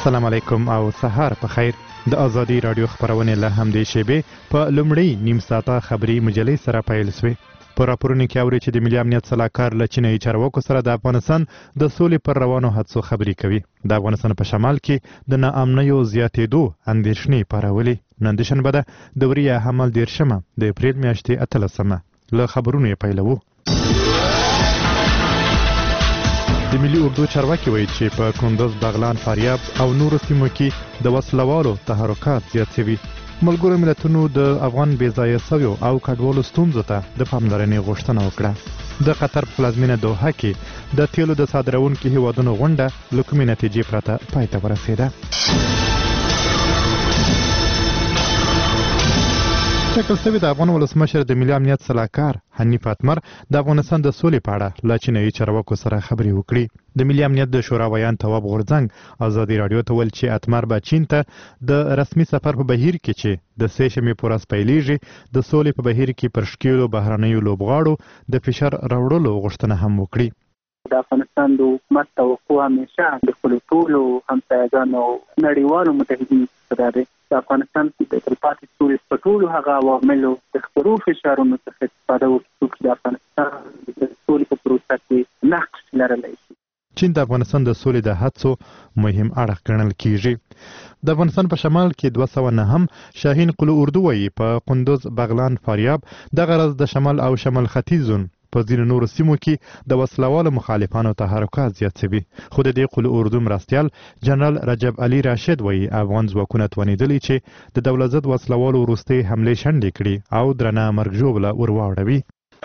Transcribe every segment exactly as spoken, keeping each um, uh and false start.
السلام علیکم او سهار په خیر. د ازادي رادیو خبرونه له همدې شیبې په لومړی نیم ساعته خبري مجلې سره پیل شوې. په راپورونو کې اوري چې د ملي امنیت صلاحکار له چینایي چارواکو سره د افغانستان د سولې پر روانو هڅو خبرې کوي. د افغانستان په شمال کې د ناامنیو زیاتېدو اندېښنې پارولې. نن د شنبه ده د وریا حمل دیرشمه د اپریل میاشتې اتلسمه. له خبرونو یې پیلوو. د ملي اردو چارواکي وایي چې په کندوز، بغلان، فاریاب او نورو سیمو کې د وسلوالو تحرکات زیات شوي. ملګرو ملتونو د افغان بېځایه شویو او کډوالو ستونزو ته د پاملرنې غوښتنه وکړه. د قطر په پلازمینه دوحه کې د تیلو د صادروونکو هیوادونو غونډه له کومې نتیجې پرته پای ته ورسېده. ټاکل شوی د افغان ولسمشر د ملي امنیت صلاحکار حنیف اتمر د افغانستان د سولې په اړه له چینایي چارواکو سره خبرې وکړي. د ملي امنیت د شورا ویان تواب غورځنګ ازادي رادیو ته ویل چې اتمر به چین ته د رسمي سفر په بهیر کې چې د سې شنبې په ورځ پیلیږي د سولې په بهیر کې پر ښکېلو بهرنیو لوبغاړو د فشار راوړلو غوښتنه هم وکړي. د افغانستان د حکومت توقع همیشه د خپلو ټولو همسایګانو نړیوالو متحدینو څخه دی. د افغانستان د تلپاتې سولې په ټولو هغه عواملو د خپلو فشارونو څخه استفاده وکړي چې د افغانستان د سولې په پروسه کې نقش لرلی شي. چین د افغانستان د سولې د هڅو مهم اړخ ګڼل کیږي. د افغانستان په شمال کې دوه سوه نهم شاهین قلو اردو وایي په کندوز، بغلان، فاریاب دغه راز د شمال او شمال ختیځ زون په ځینو نورو سیمو کې د وسلوالو مخالفانو تحرکات زیات شوي. خو د دې قلو اردو مرستیال جنرال رجب علي راشد وایي افغان ځواکونه توانېدلي چې د دولت ضد وسلوالو وروستۍ حملې شنډې کړي او درنه مرګ ژوبله ور واړوي.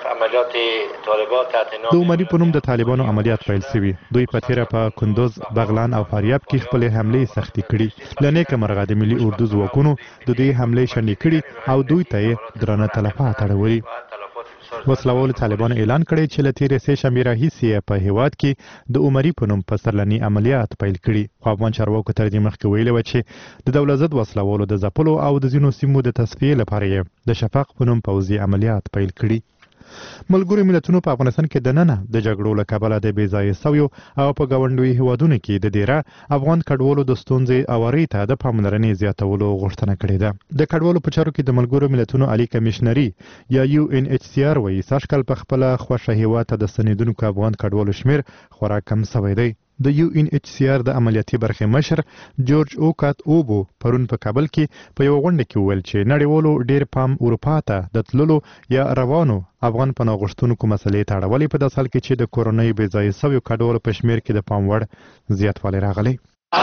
د عمري په نوم د طالبانو عملیات پیل شوي. دوی په تیره په کندوز، بغلان او فاریاب کې خپلې حملې سختې کړي. له نیکه مرغه د ملي اردو ځواکونو د دې حملې شنډې کړي او دوی ته یې درنه تلفات اړولي. وسلوالو طالبانو اعلان کړی چې له تیرې سې شنبې راهیسې په هیواد کې د عمري په نوم پسرلني عملیات پیل کړي. خو افغان چارواکو تر دې مخکې ویلي وه چې د دولت ضد وسلوالو د ځپلو او د ځینو سیمو د تصفیې لپاره یې د شفق په نوم پوځي عملیات پیل کړي. ملګرو ملتونو په افغانستان کې د ننه د جګړو له کبله د بېځایه شویو او په ګاونډیو هیوادونو کې د دیره افغان کډوالو د ستونزې اوارۍ ته د پاملرنې زیاتولو غوښتنه کړې ده. د کډوالو په چارو کې د ملګرو ملتونو عالي کمیشنري یا یو ان ایچ سی آر وایي سږکال په خپله خوښه هیواد ته د ستنېدونکو افغان کډوالو شمېر خورا کم شوی دی. د یو ان ایچ سی آر د عملیاتي برخې مشر جورج اوکات اوبو پرون په کابل کې په یوه غونډه کې وویل چې نړیوالو ډېر پام اروپا ته د تللو یا روانو افغان پناه غوښتونکو مسلې ته اړولې په داسې حال کې چې د کورنۍ بېځایه شویو کډوالو په شمېر کې د پام وړ زیاتوالی راغلی.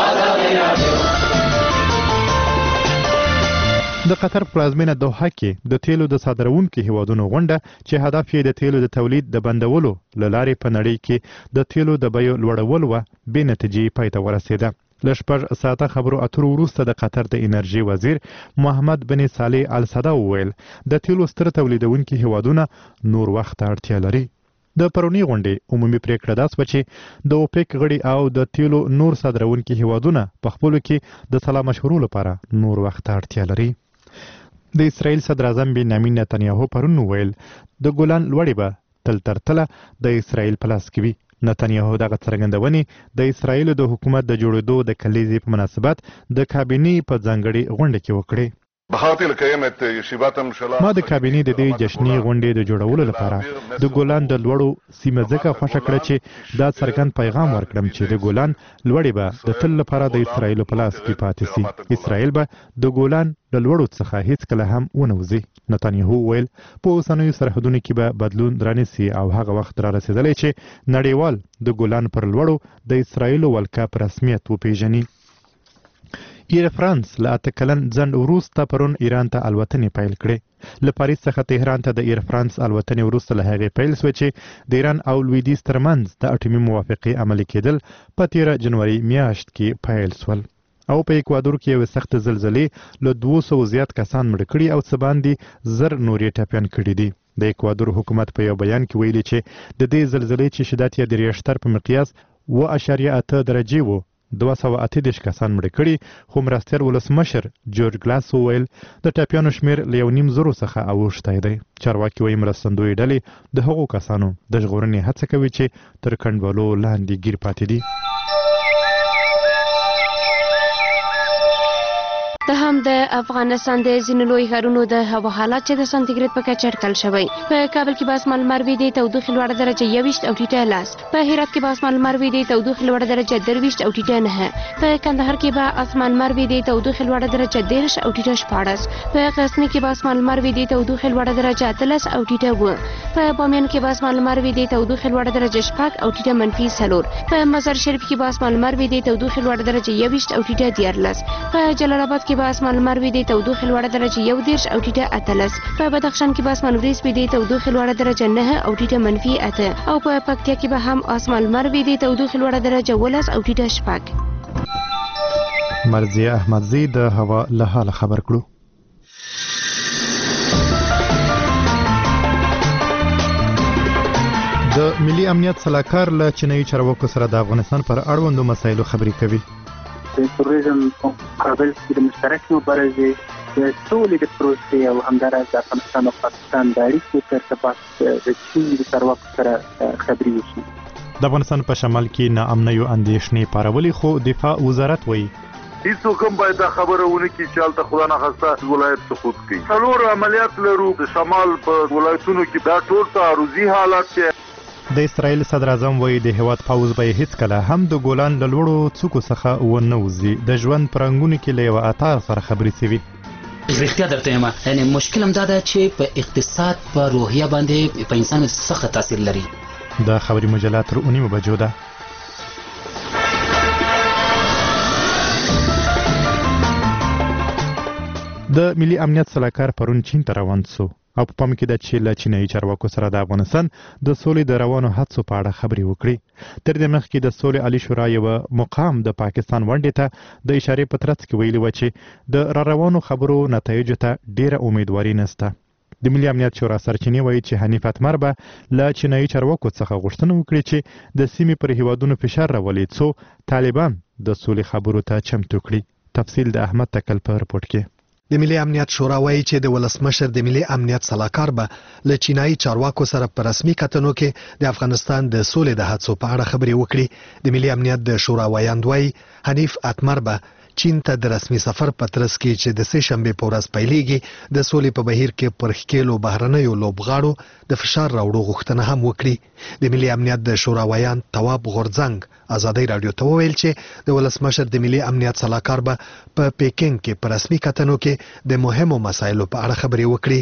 د قطر پلازمینه دوحه کې د تیلو د صادروونکو هیوادونو غونډه چې هدف یې د تیلو د تولید د بندولو له لارې په نړۍ کې د تیلو د بیو لوړول وه بې نتیجې پای ته ورسېده. له شپږ ساعته خبرو اترو وروسته د قطر د انرژي وزیر محمد بن صالح الصدا وویل د تیلو ستر تولیدونکي هیوادونه نور وخت ته اړتیا لري. د پرونی غونډې عمومي پریکړه دا شوه چې د اوپیک غړي او د تیلو نور صادروونکي هیوادونه په خپلو کې د سلا مشورو لپاره نور وخت ته اړتیا لري. د اسرائیل صدر اعظم بنیامین نتنیاهو پرون وویل د ګولان لوړې به تل تر تله د اسرائیل په لاس کې وي. نتنیاهو دغه څرګندونې د اسرائیل د حکومت د جوړېدو د کلیزې په مناسبت د کابینې په ځانګړې غونډه کې وکړې. ما د کابینې د دې جشني غونډې د جوړولو لپاره د ګولان د لوړو سیمه ځکه خوښه کړه چې دا څرګند پیغام ورکړم چې د ګولان لوړې به د تل لپاره د اسرائیلو په لاس کې پاتې سي. اسرائیل به د ګولان له لوړو څخه هیڅکله هم ونه وځي. نتنیاهو ویل په اوسنیو سرحدونو کې به بدلون رانیسي او هغه وخت را رسېدلی چې نړیوال د ګولان پر لوړو د اسرائیلو ولکه په رسمیت وپیژني. ایر فرانس له اته کلن ځنډ وروسته پرون ایران ته الوتنې پیل کړې. له پاریس څخه تهران ته د ایر فرانس الوتنې وروسته له هغې پیل شوه چې د ایران او لویدیځ ترمنځ د اټومي موافقې عملي کېدل په تیره جنوري میاشت کې پیل شول. او په اکوادور کې یوه سخت زلزلې له دوه سوو زیات کسان مړه کړي او څه باندې زر نور یې ټپیان کړي دي. د اکوادور حکومت په یو بیان کې ویلي چې د دې زلزلې چې شدت یې د ریشتر په مقیاس اوه اعشاریه اته درجې و دوه سوه اته دېرش کسان مړه کړي. خو مرستیال ولسمشر جورج ګلاس وویل د ټپیانو شمېر له یو نیم زرو څخه اوښتی دی. چارواکي وایي مرستندویې ډلې د هغو کسانو د ژغورنې هڅه کوي چې تر کنډوالو لاندې ګیر پاتې دي. د هم د افغانستان د ځینو لوی ښارونو د هوا حالات چې د سانتیګریډ په کچه اټکل شوی. په کابل کې به اسمان لمر وي، د تودوخې لوړه درجه یوویشت او ټیټه لس. په هرات کې به اسمان لمر وي، د تودوخې لوړه درجه درویشت او ټیټه نهه. په کندهار کې به اسمان لمر وي، د تودوخې لوړه درجه دېرش او ټیټه شپاړس. په غزني کې به اسمان لمر وي، د تودوخې لوړه درجه اتلس او ټیټه اووه. په بامیان کې به اسمان لمر وي، د تودوخې لوړه درجه شپږ او ټیټه منفي څلور. په مزار شریف کې به اسمان لمر وي، د تودوخې لوړه درجه یوویشت او ټیټه دیارلس. په جلال آباد کې به اسمان لمر وي، د تودوخې لوړه درجه یو دېرش او ټیټه اتلس. په بدخشان کې به اسمان وریځ وي، د تودوخې لوړه درجه نهه او ټیټه منفي اته. او په پکتیا کې به هم اسمان لمر وي، د تودوخې لوړه درجه ولس او ټیټه شپږ. مرضیه احمدزی د هوا له حاله خبر کړو. د ملي امنیت صلاحکار له چینایي چارواکو سره د افغانستان پر اړوندو مسایلو خبرې کوي. د توریزم په مقابل کې د مشترکې مبارزې د سولې د پروسې او همداراز د افغانستان او پاکستان د اړیکو په ارتباط د چین د چارواکو سره خبرې وشي. د افغانستان په شمال کې ناامنیو اندېښنې پارولې، خو دفاع وزارت وایي هیڅوک هم باید دا خبره ونه کړي چې هلته خدا نخواسته ولایت سقوط کوي. څلور عملیات لرو د شمال په ولایتونو کې، دا ټول تعرضي حالات دی. د اسرائیل صدر اعظم وایي د هیواد پوځ به هیڅکله هم د ګولان له لوړو څوکو څخه ونه وځي. د ژوند په رنګونو کې له یوه اتار سره خبرې شوي. رښتیا درته یم، یعنې مشکل هم دا ده چې په اقتصاد، په روحیه باندې په انسان سخت تاثیر لري. د خبري مجله تر اونیمو بجو ده. د ملي امنیت صلاحکار پرون چین ته روان سو او په پام کې ده چې له چینایي چارواکو سره د افغانستان د سولې د روانو هڅو په اړه خبرې وکړي. تر دې مخکې د سولې عالي شورا یوه مقام د پاکستان ونډې ته د اشارې په ترڅ کې ویلي و چې د را روانو خبرو نتایجو ته ډیره امیدواري نشته. د ملي امنیت شورا سرچینې وایي چې حنیف اتمر به له چینایي چارواکو څخه غوښتنه وکړي چې د سیمې پر هیوادونو فشار راولي څو طالبان د سولې خبرو ته چمتو کړي. تفصیل د احمد تکل په رپورټ کې. د ملي امنیت شورا وایي چې د ولسمشر د ملي امنیت صلاحکار به له چینایي چارواکو سره په رسمي کتنو کې د افغانستان د سولې د هڅو په اړه خبرې وکړي. د ملي امنیت د شورا وایاند وایي حنیف اتمر به چین ته د رسمي سفر په ترڅ کې چې د سه شنبې په ورځ پیلېږي د سولې په بهیر کې پر ښکېلو بهرنیو لوبغاړو د فشار راوړو غوښتنه هم وکړي. د ملي امنیت د شورا وایاند تواب غورځنګ ازادۍ راډیو ته وویل چې د ولسمشر د ملي امنیت صلاحکار به په پیکینګ کې په رسمي کتنو کې د مهمو مسایلو په اړه خبرې وکړي.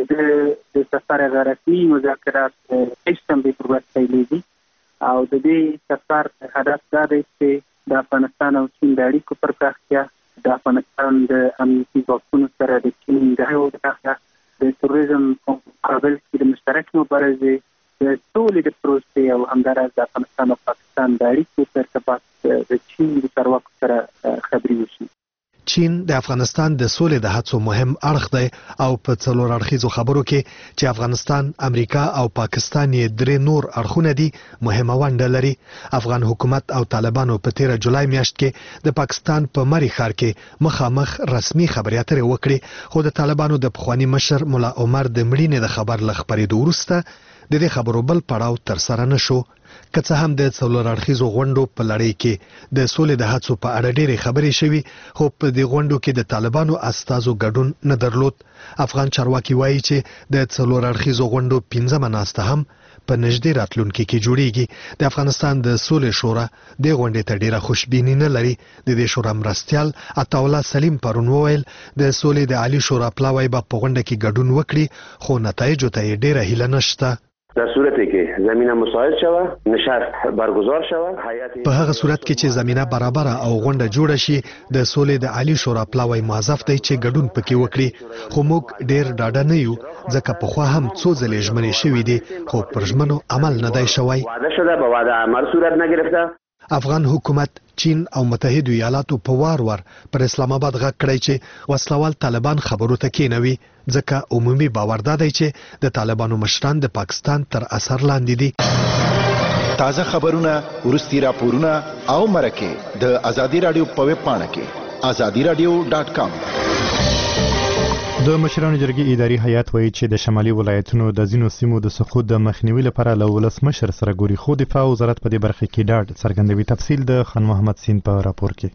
د سفر غیر رسمي مذاکرات سه شنبې پر ورځ پیلېږي او د دې سفر هدف دا دی چې د افغانستان او چین د اړیکو پر پراختیا، د افغانستان د امنیتي ځواکونو سره د چین د اړیکو پراختیا، د توریزم په مقابل کې د مشترکې مبارزې د سولې د پروسې او همداراز د افغانستان او پاکستان د اړیکو په ارتباط د چین د چارواکو سره خبرې وشي. چین د افغانستان د سولې د هڅو مهم اړخ دی او په څلور اړخیزو خبرو کې چې افغانستان، امریکا او پاکستان یې درې نور اړخونه دي مهمه ونډه لري. افغان حکومت او طالبانو په تیره جولای میاشت کې د پاکستان په مری ښار کې مخامخ رسمي خبرې اترې وکړې، خو د طالبانو د پخواني مشر ملا عمر د مړینې د خبر له خپرېدو وروسته د دې خبرو بل پړاو ترسره نشو. که څه هم د څلور اړخیزو غونډو په لړۍ کې د سولې د هڅو په اړه ډېرې خبرې شوي، خو په دې غونډو کې د طالبانو استازو ګډون نه درلود. افغان چارواکي وایي چې د څلور اړخیزو غونډو پنځمه ناسته هم په نږدې راتلونکي کې جوړیږي. د افغانستان د سولې شورا د غونډې ته ډېره خوشبیني نه لري. د دې شورا مرستیال عطاالله سلیم پرون وویل د سولې د عالی شورا پلاوی به په غونډه کې ګډون وکړي، خو نتایجو ته یې ډېره هیله نشته. در صورتی که زمینه مساعد شوه نشست برگزار شوه په هغه صورت کې چې زمینه برابر او غونډه جوړه شي د سولې د عالی شورا پلاوی موظف دی چې ګډون پکې وکړي، خو موږ ډېر ډاډه نه یو ځکه پخوا هم څو ځلې ژمنې شوې دي خو پر ژمنو عمل نه دی شوی. وعده شده به وعده عمل صورت نگرفته. افغان حکومت، چین او متحده ایالاتو په وار وار پر اسلام آباد غږ کړی چې وسلوال طالبان خبرو ته کېنوي، ځکه عمومي باور دا دی چې د طالبانو مشران د پاکستان تر اثر لاندې دي. تازه خبرونه، وروستي راپورونه او مرکې د ازادي راډیو په ویب پاڼه کې ازادي راډیو ډاټ کام. د مشرانو جرګې اداري هیئت وایي چې د شمالي ولایتونو د ځینو سیمو د سقوط د مخنیوي لپاره له ولسمشر سره ګوري، خو دفاع وزارت په دې برخه کې ډاډ څرګندوي. تفصیل د خان محمد سین په راپور کې.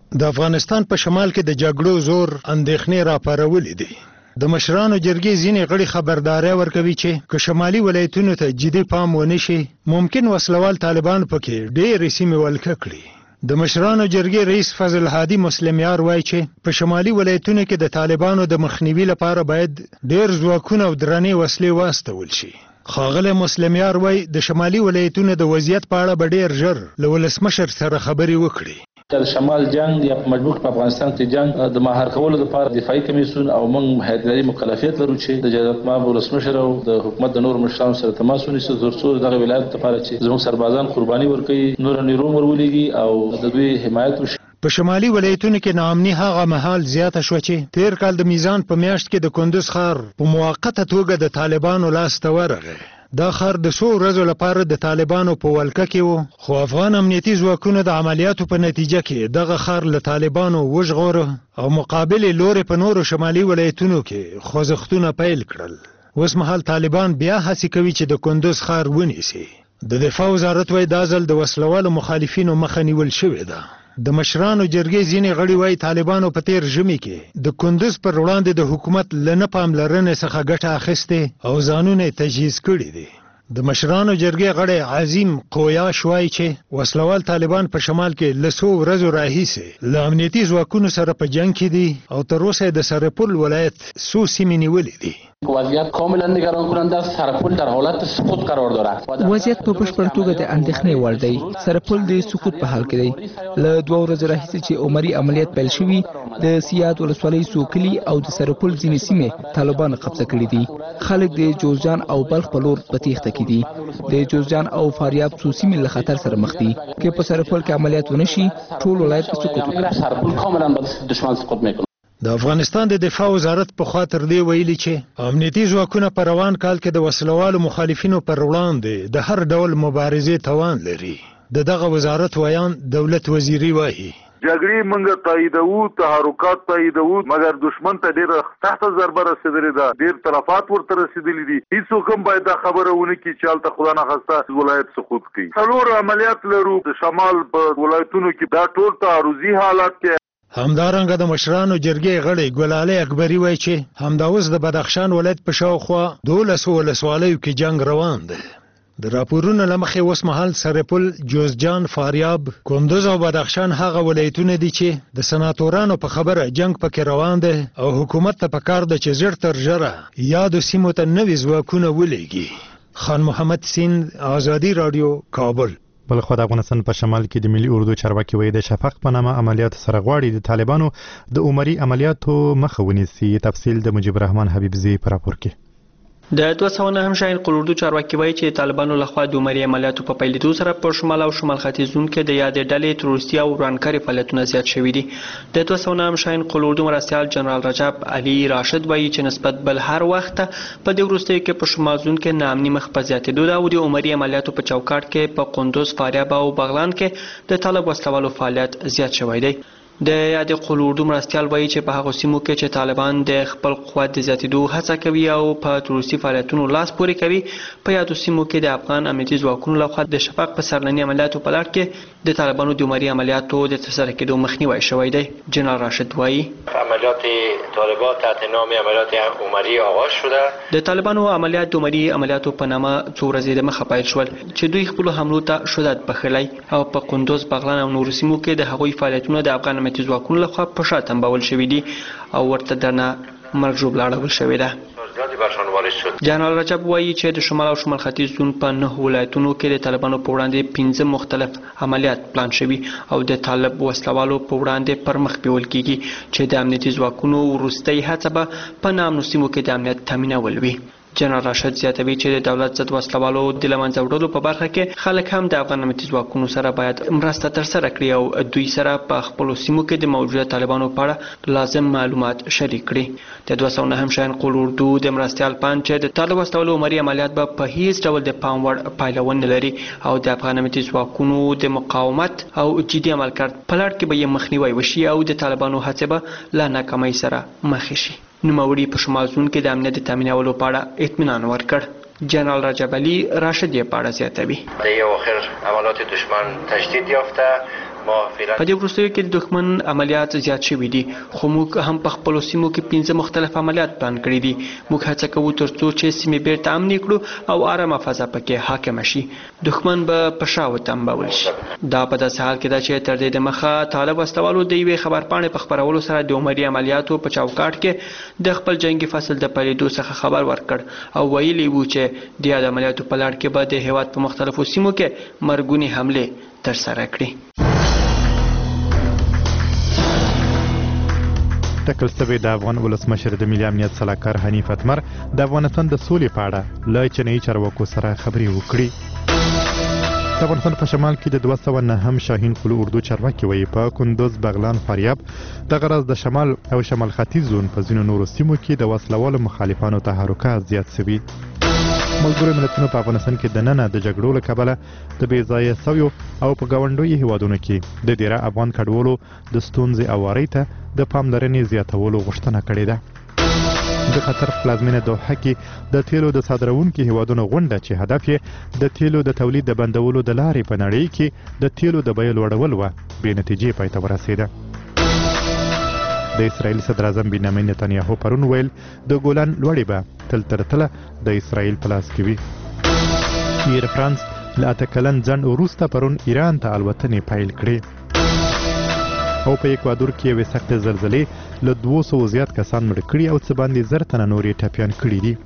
د افغانستان په شمال کې د جګړو زور اندېښنې راپارولې دي. د مشرانو جرګې ځینې غړي خبرداري ورکوي چې که شمالي ولایتونو ته جدي پام ونه شي ممکن وسلوال طالبان پکې ډېرې سیمې ولکه کړي. د مشرانو جرګې رئیس فضل هادي مسلمیار وایي چې په شمالي ولایتونو کې د طالبانو د مخنیوي لپاره باید ډېر ځواکونه او درنې وسلې واستول شي. ښاغلی مسلمیار وایي د شمالي ولایتونو د وضعیت په اړه به ډېر ژر له ولسمشر سره خبرې وکړي. د شمال جنگ یا په مجموع په افغانستان کې جنگ د مهار کولو لپاره دفاعي کمیسیون او موږ هیئتداري مکلفیت لرو چې د جلالت مآب ولسمشر او د حکومت د نور مشرانو سره تماس ونیسو ترڅو دغه ولایت لپاره چې زموږ سربازان قرباني ورکوي نور نیرو ورولېږي او د دوی حمایت وشي. په شمالي ولایتونو کې ناامني هغه مهال زیاته شوه چې تیر کال د میزان په میاشت کې د کندوز ښار په موقته توګه د طالبانو لاس ته ورغی. دا ښار د څو ورځو لپاره د طالبانو په ولکه کې و خو افغان امنیتي ځواکونو د عملیاتو په نتیجه کې دغه ښار له طالبانو وژغوره او مقابل لوري په نورو شمالي ولایتونو کې خوځښتونه پیل کړل. اوس مهال طالبان بیا هڅې کوي چې د کندوز ښار ونیسي. د دفاع وزارت وایي دا ځل د وسلوالو مخالفینو مخه نیول شوې ده. د مشرانو جرګې ځینې غړي وایي طالبانو په تیر ژمي کې د کندوز پر وړاندې د حکومت له نه پاملرنې څخه ګټه اخیستې او ځانونه یې تجهیز کړي دي. د مشرانو جرګې غړی عظیم قویاش وایي چې وسلوال طالبان په شمال کې له څو ورځو راهیسې له امنیتي ځواکونو سره په جنګ کې دي او تر اوسه یې د سرپل ولایت څو سیمې نیولې دي. وضعیت کاملا نگران کننده است. سرپل در حالت سقوط قرار دارد. وضعیت په بشپړ توګه د اندېښنې وړ دی. سرپل د سقوط په حال کې دی. له دوه ورځې راهیسې چې عمري عملیات پیل شوي د سیاد ولسوالۍ څو کلي او د سرپل ځینې سیمې طالبان قبضه کړي دي. خلک د جوزجان او بلخ په لور په تیښته کې دي. د جوزجان او فاریاب څو سیمې له خطر سره مخ دي. که په سرپل کې عملیات ونه شي ټول ولایت به سقوط وکړي. سرپل کاملا به دشمن سقوط میکنه. د افغانستان د دفاع وزارت په خوا تر دې ویلي چې امنیتي ځواکونه په روان کال کې د وسلوالو مخالفینو پر وړاندې د هر ډول مبارزې توان لري. د دغه وزارت ویان دولت وزیری وایي جګړې موږ تاییدوو تحرکات تاییدوو مګر دشمن ته ډېره سخته ضربه رسېدلې ده. ډېر تلفات ورته رسېدلي دي. هېڅوک هم باید دا خبره ونه کړي چې هلته خدا نخواسته ولایت سقوط کوي. څلور عملیات لرو د شمال په ولایتونو کې. دا ټول تعرضي حالات کې همدارنګه د مشرانو جرګې غړی ګلالي اکبري وایي چې همدا اوس د بدخشان ولایت په شاوخوا دولسو ولسوالیو کې جنگ روان دی. د راپورونو له مخې اوس مهال سرپل، جوزجان، فاریاب، کندوز او بدخشان هغه ولایتونه دي چې د سناتورانو په خبره جنگ پکې روان دی او حکومت ته پکار ده چې ژر تر ژره یادو سیمو ته نوي ځواکونه ولېږي. خان محمد سیند، آزادي راډیو، کابل. بل خو د افغانستان په شمال کې د ملي اردو چارواکي وایي د شفق په نامه عملیات سره غواړي د طالبانو د عمري عملیاتو مخه ونیسي. تفصیل د مجيب الرحمن حبیبزي په راپور کې. د دوه سوه نهم شاهین قل اردو چارواکي وایي چې طالبانو لخوا د عمري عملیاتو په پیلېدو سره په شمال او شمال ختیځ زون کې د یادې ډلې تروریستي او ورانکاري فعالیتونه زیات شوي دي. د دوه سوه نهم شاهین قل اردو مرستیال جنرال رجب علي راشد وایي چې نسبت بل هر وخت په دې وروستیو کې په شمال زون کې ناامني مخ په زیاتېدو ده او د عمري عملیاتو په چوکاټ کې په قندوز، فاریاب او بغلان کې د طالب وسلوالو فعالیت زیات شوی دی. د یادې قل اردو مرستیال وایي چې په هغو سیمو کې چې طالبان د خپل قوت د زیاتېدو هڅه کوي او په تروریستي فعالیتونو لاس پورې کوي، په یادو سیمو کې د افغان امنیتي ځواکونو لخوا د شفق په سرلني عملیاتو په لړ کې د طالبانو د عمري عملیاتو د ترسره کېدو مخنیوی شوی دی. جنرال راشد وایي عملیات طالبان تحت نام عملیات عمري آغاز شده. د طالبانو عملیات د عمري عملیاتو په نامه څو ورځې د مخه پیل شول چې دوی خپل حملو ته شدت بخلی او په قندوز، بغلان او نورو سیمو کې د هغوی فعالیتونه د افغان امنیتي ځواکونو لخوا په شا تنبول شوي دي او ورته درنه مرګ ژوبله اړول شوې ده. جنرال رجب وایي چې د شمال او شمال ختیځ زون په نهو ولایتونو کې د طالبانو په وړاندې پنځه مختلف عملیات پلان شوي او د طالب وسلوالو په وړاندې پر مخ بیول کیږي چې د امنیتي ځواکونو وروستۍ هڅه به په نامنو سیمو کې د امنیت تامینول وي. جنرال راشد زیاتوي چې د دولت ضد وسلوالو د له منځه وړلو په برخه کې خلک هم د افغان امنیتي ځواکونو سره باید مرسته ترسره کړي او دوی سره په خپلو سیمو کې د موجوده طالبانو په اړه لازم معلومات شریک کړي. د دوه سوه نهم شاهین قل اردو د مرستیال پان چې د طالب وسلوالو عمري عملیات به په هیڅ ډول د پام وړ پایله ونه لري او د افغان امنیتي ځواکونو د مقاومت او جدي عمل کرد په لړ کې به یې مخنیوی وشي او د طالبانو هڅې به له ناکامۍ سره مخ شي. نوموړي په شمال زون کې د امنیت د تامینولو په اړه اطمینان ورکړ. جنرال رجب علي راشد یې په اړه زیاتوي د یو اخر عملیات دشمن تجدید یافته ما فعلا په دې وروستیو کې د دښمن عملیات زیات شوي دي خو موږ هم په خپلو سیمو کې پنځه مختلف عملیات پلان کړي دي موږ هڅه کوو ترڅو چې سیمې بیرته امنې کړو او آرامه فضا پکې حاکمه شي دښمن به په شا وتمبول شي دا په داسې حال کې ده چې تر دې دمخه طالب واستوالو د یوې خبرپاڼې په خپرولو سره د عمري عملیاتو په چوکاټ کې د خپل جنگي فصل د پیلېدو څخه خبر ورکړ او ویلي وو چې د یاد عملیاتو په لړ کې به د هېواد په مختلفو سیمو کې مرګونې حملې ترسره کړي ټاکل شوی د افغان ولسمشر د ملي امنیت سلاکار حنیف اتمر د افغانستان د سولې په اړه له چینایي چارواکو سره خبرې وکړي د افغانستان په شمال کې د دوه سوه نهم شاهین قلو اردو چارواکي وایي په کندوز بغلان فاریاب دغه راز د شمال او شمال ختیځ زون په ځینو نورو سیمو کې د وسلوالو مخالفانو تحرکات زیات شوي ملګرو ملتونو په افغانستان کې دننه د جګړو له کبله د بې ځایه سویو او په ګاونډیو هیوادونو کې د ډیره افغان کډوالو د ستونزې اوارۍ ته د پاملرنې زیاتولو غوښتنه کړې ده د قطر پلازمینه دوحه کې د تیلو د صادرونکو هیوادونو غونډه چې هدف یې د تیلو د تولید د بندولو د لارې په نړۍ کې د تیلو د بیې لوړول و بې نتیجې پای ته ورسېده د اسرائیل صدر اعظم بنیامین نتانیاهو پرون ویل د ګولان لوړې به تل تر تله د اسرائیل په لاس کې وي ایر فرانس له اته کلن ځنډ وروسته پرون ایران ته الوتنې پیل کړې او په اکوادور کې یوې سختې زلزلې له دوه سوو زیات کسان مړه کړي او څه باندې زر تنه نور یې ټپیان کړي دي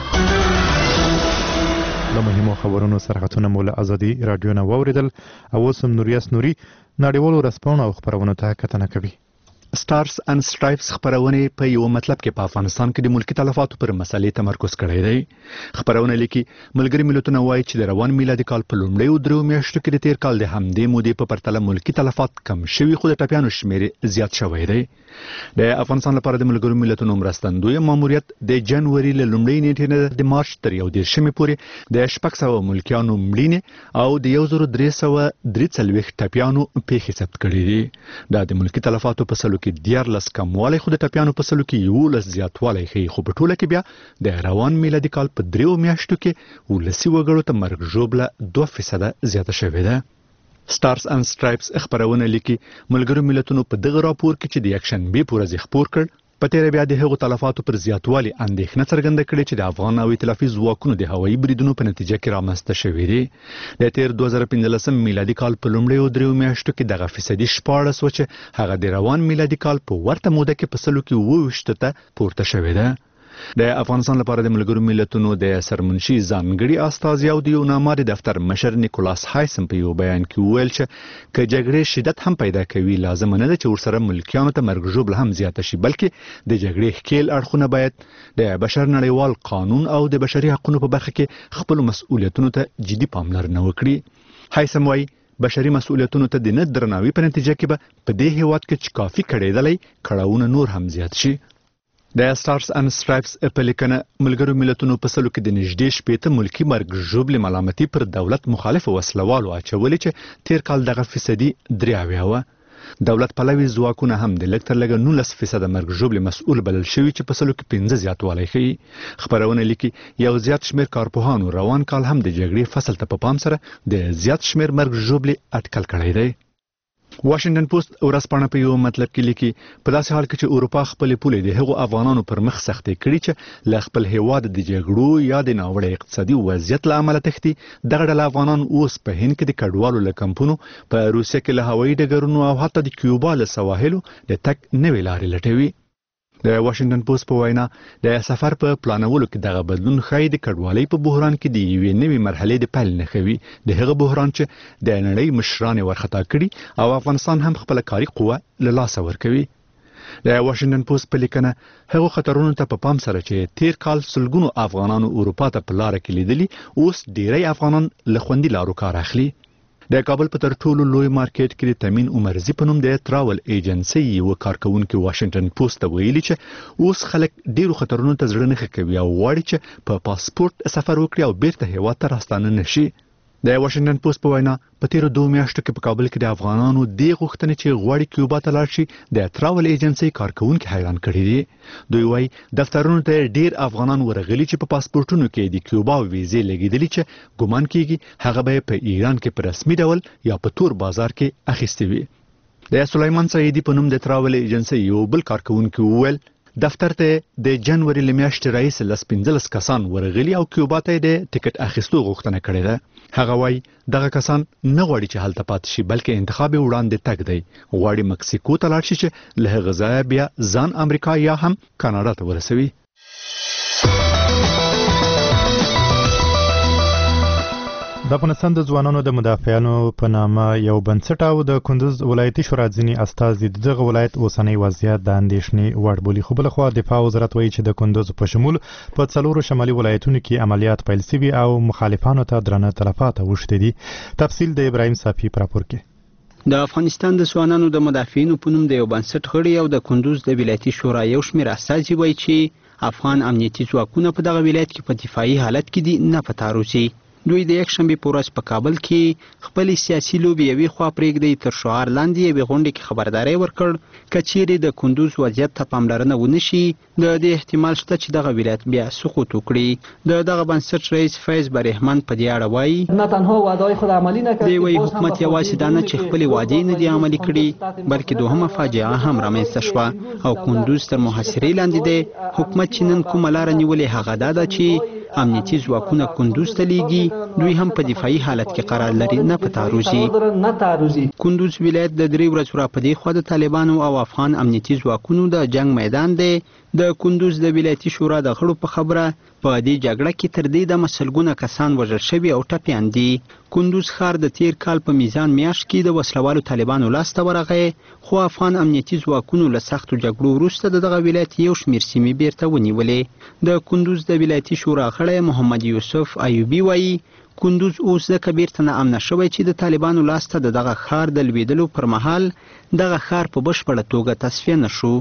له مهمو خبرونو سرحدونه مو له ازادي راډیو نه واورېدل او اوس هم نوریاس نوري نړیوالو ورځپاڼو او خپرونو ته کتنه کوي سټارز اند سټرایپس خبرونه په یو مطلب کې په افغانستان کې د ملکی تلفاتو پر مسلې تمرکز کړی دی خبرونه لیکي ملګری ملتونه وایي چې د روان میلادي کال په لومړیو درو میاشتو کې د تیر کال د همدې مودې په پرتله ملکی تلفات کم شوي خو د ټپیانو شمیر زیات شوی دی د افغانستان لپاره د ملګرو ملتونو مرستندوی ماموریت د جنوري له لومړۍ نیټې نه د مارچ تر یو دېرشمې پورې د شپږ سوه ملکیانو مړینې او د یو زر درې سوه درې څلوېښت ټپیانو پیښې ثبت کړي دي دا د ملکی تلفاتو په سلو کې دیارلس کموالی خو د ټپیانو په سلو کې یولس زیاتوالی ښیي خو په ټوله کې بیا د روان میلادي کال په دریو میاشتو کې ولسي وګړو ته مرګ ژوبله دوه فیصده زیاته شوې ده سټارز اند سټرایپس خبرونه لیکي ملګرو ملتونو په دغه راپور کې چې د یکشنبې په ورځ خپور کړ په تیر بیا د هغو تلفاتو پر زیاتوالي اندېښنه څرګنده کړې چې د افغان او ائتلافي ځواکونو د هوایي بریدونو په نتیجه کې رامنځته شوي دي د تیر دوه زره پنځلسم میلادي کال په لومړیو دریو میاشتو کې دغه فیصدي شپاړس و چې هغه د روان میلادي کال په ورته موده کې په سلو کې اووه ویشت ته پورته شوې ده د افغانستان لپاره د ملګرو ملتونو د سرمنشي ځانګړي استازي او د یوناما د دفتر مشر نیکولاس هایسم په یو بیان کې وویل چې که جګړې شدت هم پیدا کوي لازم نه ده چې ورسره ملکیانو ته مرګ ژوبله هم زیاته شي بلکې د جګړې ښکیل اړخونه باید د بشر نړیوال قانون او د بشري حقوقو په برخه کې خپل مسؤلیتونو ته جدي پاملرنه وکړي هایسم وايي بشري مسؤلیتونو ته د نه درناوي په نتیجه کې به په دې هیواد کې چې کافي کړېدلی کړاوونه نور هم زیات شي د سټارز اند سټرایپس په لیکنه ملګرو ملتونو په سلو کې د نږدې شپېته ملکی مرګ ژوبلې ملامتي پر دولت مخالف وسلوالو اچولې چې تیر کال دغه فیصدي درې اویا وه دولت پلوي ځواکونه هم د لږ تر لږه نولس فیصده مرګ ژوبلې مسؤل بلل شوي چې په سلو کې پنځه زیاتوالی ښیي خبرونه لیکي یو زیات شمیر کارپوهانو روان کال هم د جګړې فصل ته په پام سره د زیات شمیر مرګ ژوبلې اټکل کړی دی واشنگټن پوسټ ورځپاڼه په یو مطلب کې لیکي په داسې حال کې چې اروپا خپل پولې د هغو افغانانو پر مخ سختې کړي چې له خپل هیواد د جګړو یا د ناوړه اقتصادي وضعیت له امله تښتي دغه ډله افغانان اوس په هند کې د کډوالو له کمپونو په روسیه کې له هوایي ډګرونو او حتی د کیوبا له سواحلو د تګ نوې لارې لټوي د واشنگټن پوسټ په وینا د سفر په پلانولو کې دغه بدلون ښایي د کډوالۍ په بحران کې د یوې نوې مرحلې د پیل نښه وي د هغه بحران چې د نړۍ مشران یې ورخطا کړي او افغانستان هم خپله کاري قوه له لاسه ورکوي د واشنگټن پوسټ په لیکنه هغو خطرونو ته په پام سره چې تیر کال سلګونو افغانانو اروپا ته په لاره کې لیدلي اوس ډیری افغانان له خوندي لارو کار اخلي د کابل په تر ټولو لوی مارکیټ کې د تامین عمرزي په نوم د تراول ایجنسي یو کارکونکو واشنگټن پوسټ ته ویلي چې اوس خلک ډیرو خطرونو ته زړه نه ښه کوي او غواړي چې په پاسپورت سفر وکړي او بیرته هیواد ته راستانه نشي د واشنگټن پوسټ په وینا په تیرو دوه میاشتو کې په کابل کې د افغانانو د غوښتنې چې غواړي کیوبا ته لاړ شي د تراول ایجنسی کارکونکو حیران کړي دي. دوی وايي دفترونو ته ډیر افغانان ورغلي چې په پاسپورتونو کې د کیوبا ویزې لګیدلې چې ګومان کیږي هغه به په ایران کې په رسمي ډول یا په تور بازار کې اخیستي وي. د سلیمان سعیدی په نوم د تراول ایجنسی یو بل کارکونکو وویل دفتر ته د جنوري لمیاشتې راهیسې لس پنځلس کسان ورغلي او کیوبا ته د ټیکټ اخیستو غوښتنه کړې ده. هغه وايي دغه کسان نه غواړي چې هلته پاتې شي بلکې انتخاب یې وړاندې تګ دی. غواړي مکسیکو ته لاړ شي چې له هغه ځایه بیا ځان امریکا یا هم کاناډا ته ورسوي. د افغانستان د ځوانانو د مدافعانو په نامه یو بنسټ او د کندوز ولایتي شورا ځینې استازي دغه ولایت اوسنی وضعیت د اندېښنې وړ بولي. خو بلخوا دفاع وزارت وایي چې د کندوز په شمول په څلورو شمالي ولایتونو کې عملیات پیل شوي او مخالفانو ته درنه تلفات اوښتي دي. تفصیل د ابراهیم صافي په راپور کې. د افغانستان د ځوانانو د مدافعینو په نوم د یو بنسټ غړي او د کندوز د ولایتي شورا یو شمېر استازي وایي چې افغان امنیتي ځواکونه په دغه ولایت کې په دفاعي حالت کې دي نه په تعرضي. دوی د یک شنبه په ورځ په کابل کې خپل سیاسي لوبي یوي خوا پرېږدي تر شعار لاندې یوې غونډې کې خبرداري ورکړ کچېرې د کندوز وضعیت ته پاملرنه ونشي د دې احتمال شته چې دغه ولایت بیا سقوط وکړي. د دغه بنسټ رئیس فیض برهمن په دې اړه وایي نه تنها وعده خود عملی نکړي. دی وایي حکومت یوازې دا نه چې خپل وعدې نه دي عملي کړي بلکې دوهمه فاجعه هم رامنځته شوه او کندوز تر محاصرې لاندې دی. حکومت چې نن کومه لاره نیولې هغه دا ده چې امنیتي ځواکونه کندوز ته لیږي. دوی هم په دفاعي حالت کې قرار لري نه په تعرضي. کندوز ولایت د درې ورځو راپدې خو د طالبانو او افغان امنیتي ځواکونو د جنگ میدان دی. د کندوز د ولایتي شورا د غړو په خبره په دې جګړه کې تر دې د مسلګونه کسان وژل شوي او ټپیان دي. کندوز ښار د تیر کال په میزان میاشت کې د وسلوالو طالبانو لاسته ورغی خو افغان امنیتي ځواکونو له سختو جګړو وروسته د دغه ولایت یو شمېر سیمې بیرته ونیولې. د کندوز د ولایتي شورا غړی محمد یوسف ایوبي وایي کندوز اوس ځکه بیرته نا امنه شوی چې د طالبانو لاسته د دغه ښار د لویدلو پر مهال دغه ښار په بشپړه توګه تصفیه نشو.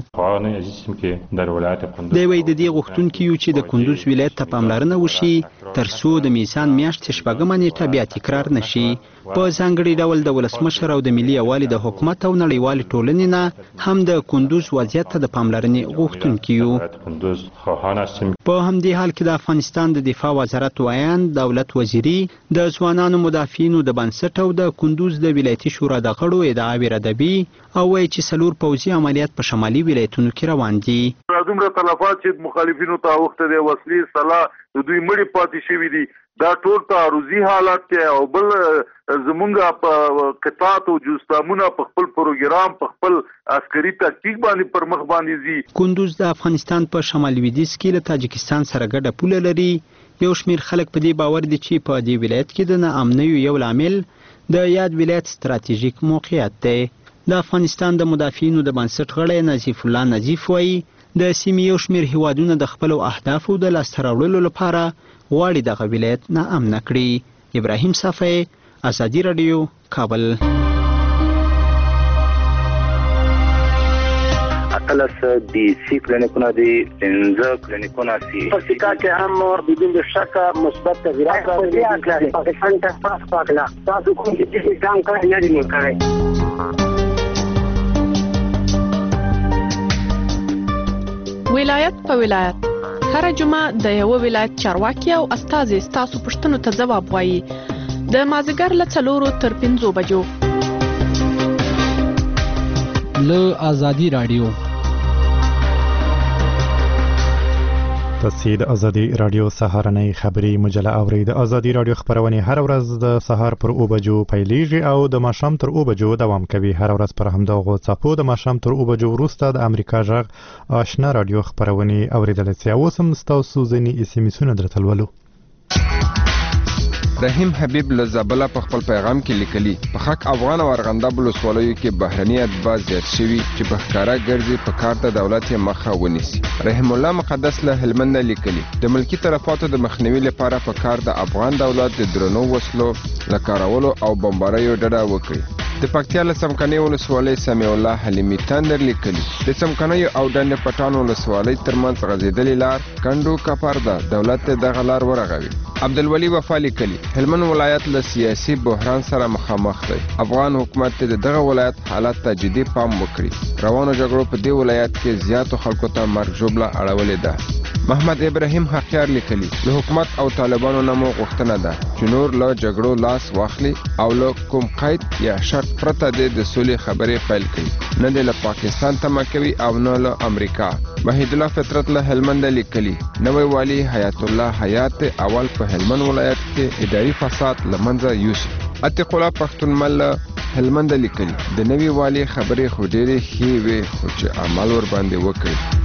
دی وایي د دې غوښتونکي یو چې د کندوز ولایت ته پاملرنه وشي تر څو د میزان میاشتې شپږمه نیټه بیا تکرار نشي. په ځانګړي ډول د ولسمشر او د ملي یووالي د حکومت او نړیوالې ټولنې نه هم د کندوز وضعیت ته د پاملرنې غوښتونکي یو. په همدې حال کې د افغانستان د دفاع وزارت وایاند دولت وزیري د ځوانانو مدافعینو د بنسټ او د کندوز د ولایتي شورا د غړو ادعاوې ردوي او وایي چې څلور پوځي عملیات په شمالي ولایتونو کې روان دي. دومره تلفات چې مخالفینو ته اوښته دي وسلې سلاح د دوی مړي پاتې شوي دي دا ټول تعرضي حالات دی او بل زمونږ په قطاعت او جوستامونه په خپل پروګرام په خپل عسکري تاکتیک باندې پر مخ باندې دي. کندوز د افغانستان په شمال لویدیځ کې له تاجکستان سره ګډه پوله لري. یو شمېر خلک په دې باور دي چې په دې ولایت کې د ناامنیو یو لامل د یاد ولایت ستراتیژیک موقعیت دی. د افغانستان د مدافعینو د بنسټ غړی نظیف الله نظیف وایي د سیمې یو شمېر هیوادونه د خپلو اهدافو د لاسته راوړلو لپاره غواړي دغه ولایت ناامنه کړي. ابراهیم صافی، ازادي راډیو، کابل. اتلس دی سی کلینیکونه دی پنځه کلینیکونه سی په سیکا کې هم بدون شک مثبت تغیرات راغلي. پاکستان ته پاس پاکلا تاسو کوم چې ځان کړی نه دی نو کړی. ولایت په ولایت هر جمعه د یو ولایت چارواکي او استازي ستاسو پوښتنو ته ځواب وایي د مازیګر له څلورو تر پنځو بجو له ازادي راډیو. تاسو د ازادي راډیو سهارنۍ خبري مجله اورئ. د ازادي راډیو خبرونه هر ورځ د سهار پر او بجو پیلېږي او د ماښام تر او بجو دوام کوي. هر ورځ پر همدغه څپو د ماښام تر او بجو وروسته د امریکا غږ آشنا راډیو خبرونه اوریدل شي. اوس هم تاسو ځینې اس ام اسونه درتلولو. رحیم حبیب له زابله په خپل پیغام کې لیکلي په حق افغان او ارغنداب ولسوالیو کې بهرني اتباع زیات شوي چې په ښکاره ګرځي په کار ته دولت یې مخه ونیسي. رحیم الله مقدس له هلمند لیکلي د ملکي طرفاتو د مخنیوي لپاره په کار د افغان دولت د درنو وسلو له کارولو او بمباریو ډډه وکړي. د پکتیا له څمکنیو ولسوالۍ سمیع الله حلیمي تندر لیکلي د څمکنیو او ډنډ پټان ولسوالۍ ترمنځ غځېدلې لار کنډو کفر ده، دولت ته دغه لار ورغوي. عبدالولي وفا لیکلي هلمند ولایت له سیاسي بحران سره مخامخ دی. افغان حکومت ته دغه ولایت حالت ته جدي پام وکړي. روانو جګړو په دې ولایت کې زیاتو خلکو ته مرګ ژوبله اړولې ده. محمد ابراهیم حقیار لیکلي له حکومت او طالبانو نه مو غوښتنه ده چې نور له جګړو لاس واخلي او له کوم قید یا شرط پرته د سولې خبرې پیل کړي، نه د له پاکستان تمه کوي او نه له امریکا. وحید الله فطرت له هلمند لیکلي نوی والی حیات الله حیات اول په هلمند ولایت کې اداري فساد له منځه یوسي. عتیق الله پښتونمل هلمند لیکلي د نوی والی خبرې خو ډېرې ښې وې خو چې عمل ور باندې وکړي.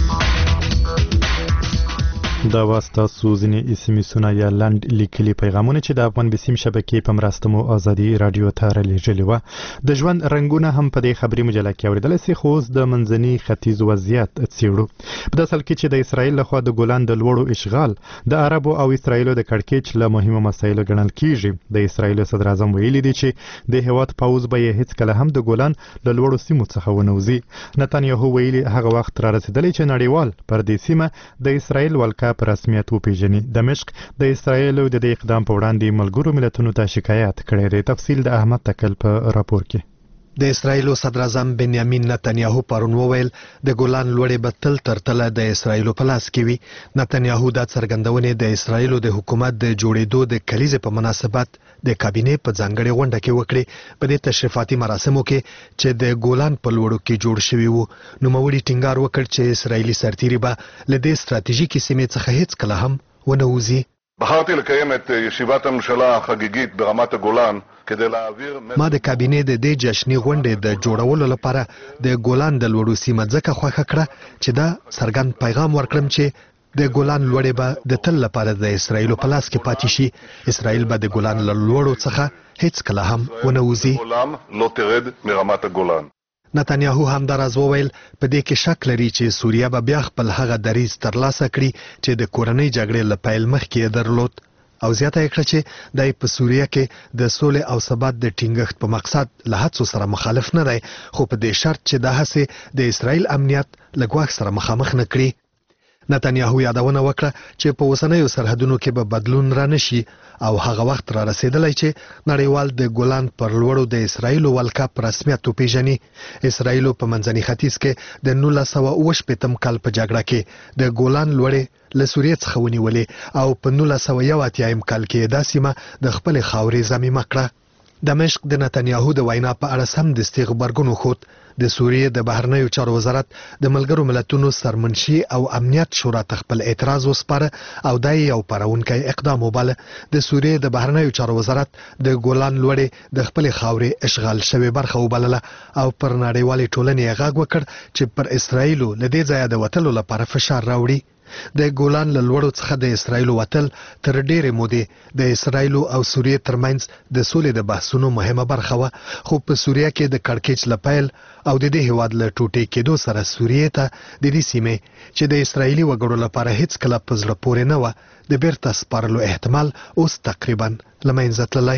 دا واسطه سوزنی اسمیسونه یا لند لیکلي پیغامونه چې د افغان بسیم شبکې په مرسته مو ازادي رادیو ته رالېږلي وه. د ژوند رنګونه هم په دې خبري مجله کې اورېدلی سي، خو اوس د منځني ختیځ وضعیت څېړو. په داسې حال کې چې د اسرائیل لخوا د ګولان د لوړو اشغال د عربو او اسرائیلو د کړکېچ له مهمو مسایلو ګڼل کیږي. د اسرائیلو صدر اعظم ویلي دي چې د هېواد پوځ به یې هېڅکله هم د ګولان له لوړو سیمو څخه ونه وځي. نتانیاهو ویلي هغه وخت را رسېدلی چې نړیوال پر دې سیمه د اسرائیل ولکه په رسمیت وپیژني. دمشق د اسرائیلو د دې اقدام په وړاندې ملګرو ملتونو ته شکایت کړی دی. تفصیل د احمد تکل په راپور کې. د اسرائیلو صدر اعظم بنیامین نتانیاهو پرون وویل د ګولان لوړې به تل تر تله د اسرائیلو په لاس کې وي. نتانیاهو دا څرګندونې د اسرائیلو د حکومت د جوړېدو د کلیزې په مناسبت د کابینې په ځانګړې غونډه کې وکړې. په دې تشریفاتي مراسمو کې چې د ګولان په لوړو کې جوړ شوي وو، نوموړي ټینګار وکړ چې اسرائیلي سرتیري به له دې ستراتیژیکې سیمې څخه هیڅکله هم ونه وځي. בחרתי לקיים את ישיבת הממשלה החגיגית ברמת הגולן כדי להעביר ما د کابینې د دې جشني غونډې د جوړولو لپاره د ګولان د لوړو سیمه ځکه خوښه کړه چې دا څرګند پیغام ورکړم چې د ګولان لوړې به د تل لپاره د اسرائیلو په لاس کې پاتې شي. اسرائیل به د ګولان له لوړو څخه هیڅکله هم ونه وځي. לא تרד مرمت הגולן. نتانیاهو هم دا راز وویل په دې کې شک لري چې سوریه به بیا خپل هغه دریځ ترلاسه کړي چې د کورنۍ جګړې له پیل مخکې یې درلود، او زیاته یې کړه چې دی په سوریه کې د سولې او ثبات د ټینګښت په مقصد له هڅو سره مخالف نه دی، خو په دې شرط چې دا هڅې د اسرائیل امنیت له ګواښ سره مخامخ نه کړي. نتانیاهو یادونه وکړه چې په اوسنیو سرحدونو کې به بدلون را نشي او هغه وخت را رسیدلی چې نړیوال د ګولان پر لوړو د اسرائیلو ولکه په رسمیت وپیژني. اسرائیلو په منځني ختیځ کې د نولس سوه اوه شپېتم کال په جګړه کې د ګولان لوړې له سوریې څخه ونیولې او په نولس سوه یو اتیایم کال کې دا سیمه د خپلې خاورې ضمیمه کړه. دمشق د نتانیاهو د وینا په اړه سمدستي غبرګون وښود. د سوریې د بهرنیو چارو وزارت د ملګرو ملتونو سرمنشي او امنیت شورا ته خپل اعتراض وسپاره او دا یو پرونکی اقدام وباله. د سوریې د بهرنیو چارو وزارت د ګولان لوړې د خپلې خاورې اشغال شوې برخه وبلله او پر نړیوالې ټولنې یې غږ وکړ چې پر اسرائیلو له دې ځایه د وتلو لپاره فشار راوړي. د ګولان له لوړو څخه د اسرائیلو وتل تر ډېرې مودې د اسرائیلو او سوریې ترمنځ د سولې د بحثونو مهمه برخه وه، خو په سوریه کې د کړکېچ له پیل او د دې هېواد له ټوټې کېدو سره سوریې ته د دې سیمې چې د اسرائیلي وګړو لپاره هیڅکله په زړه پورې نه وه د بیرته سپارلو احتمال اوس تقریبا له منځه تللی.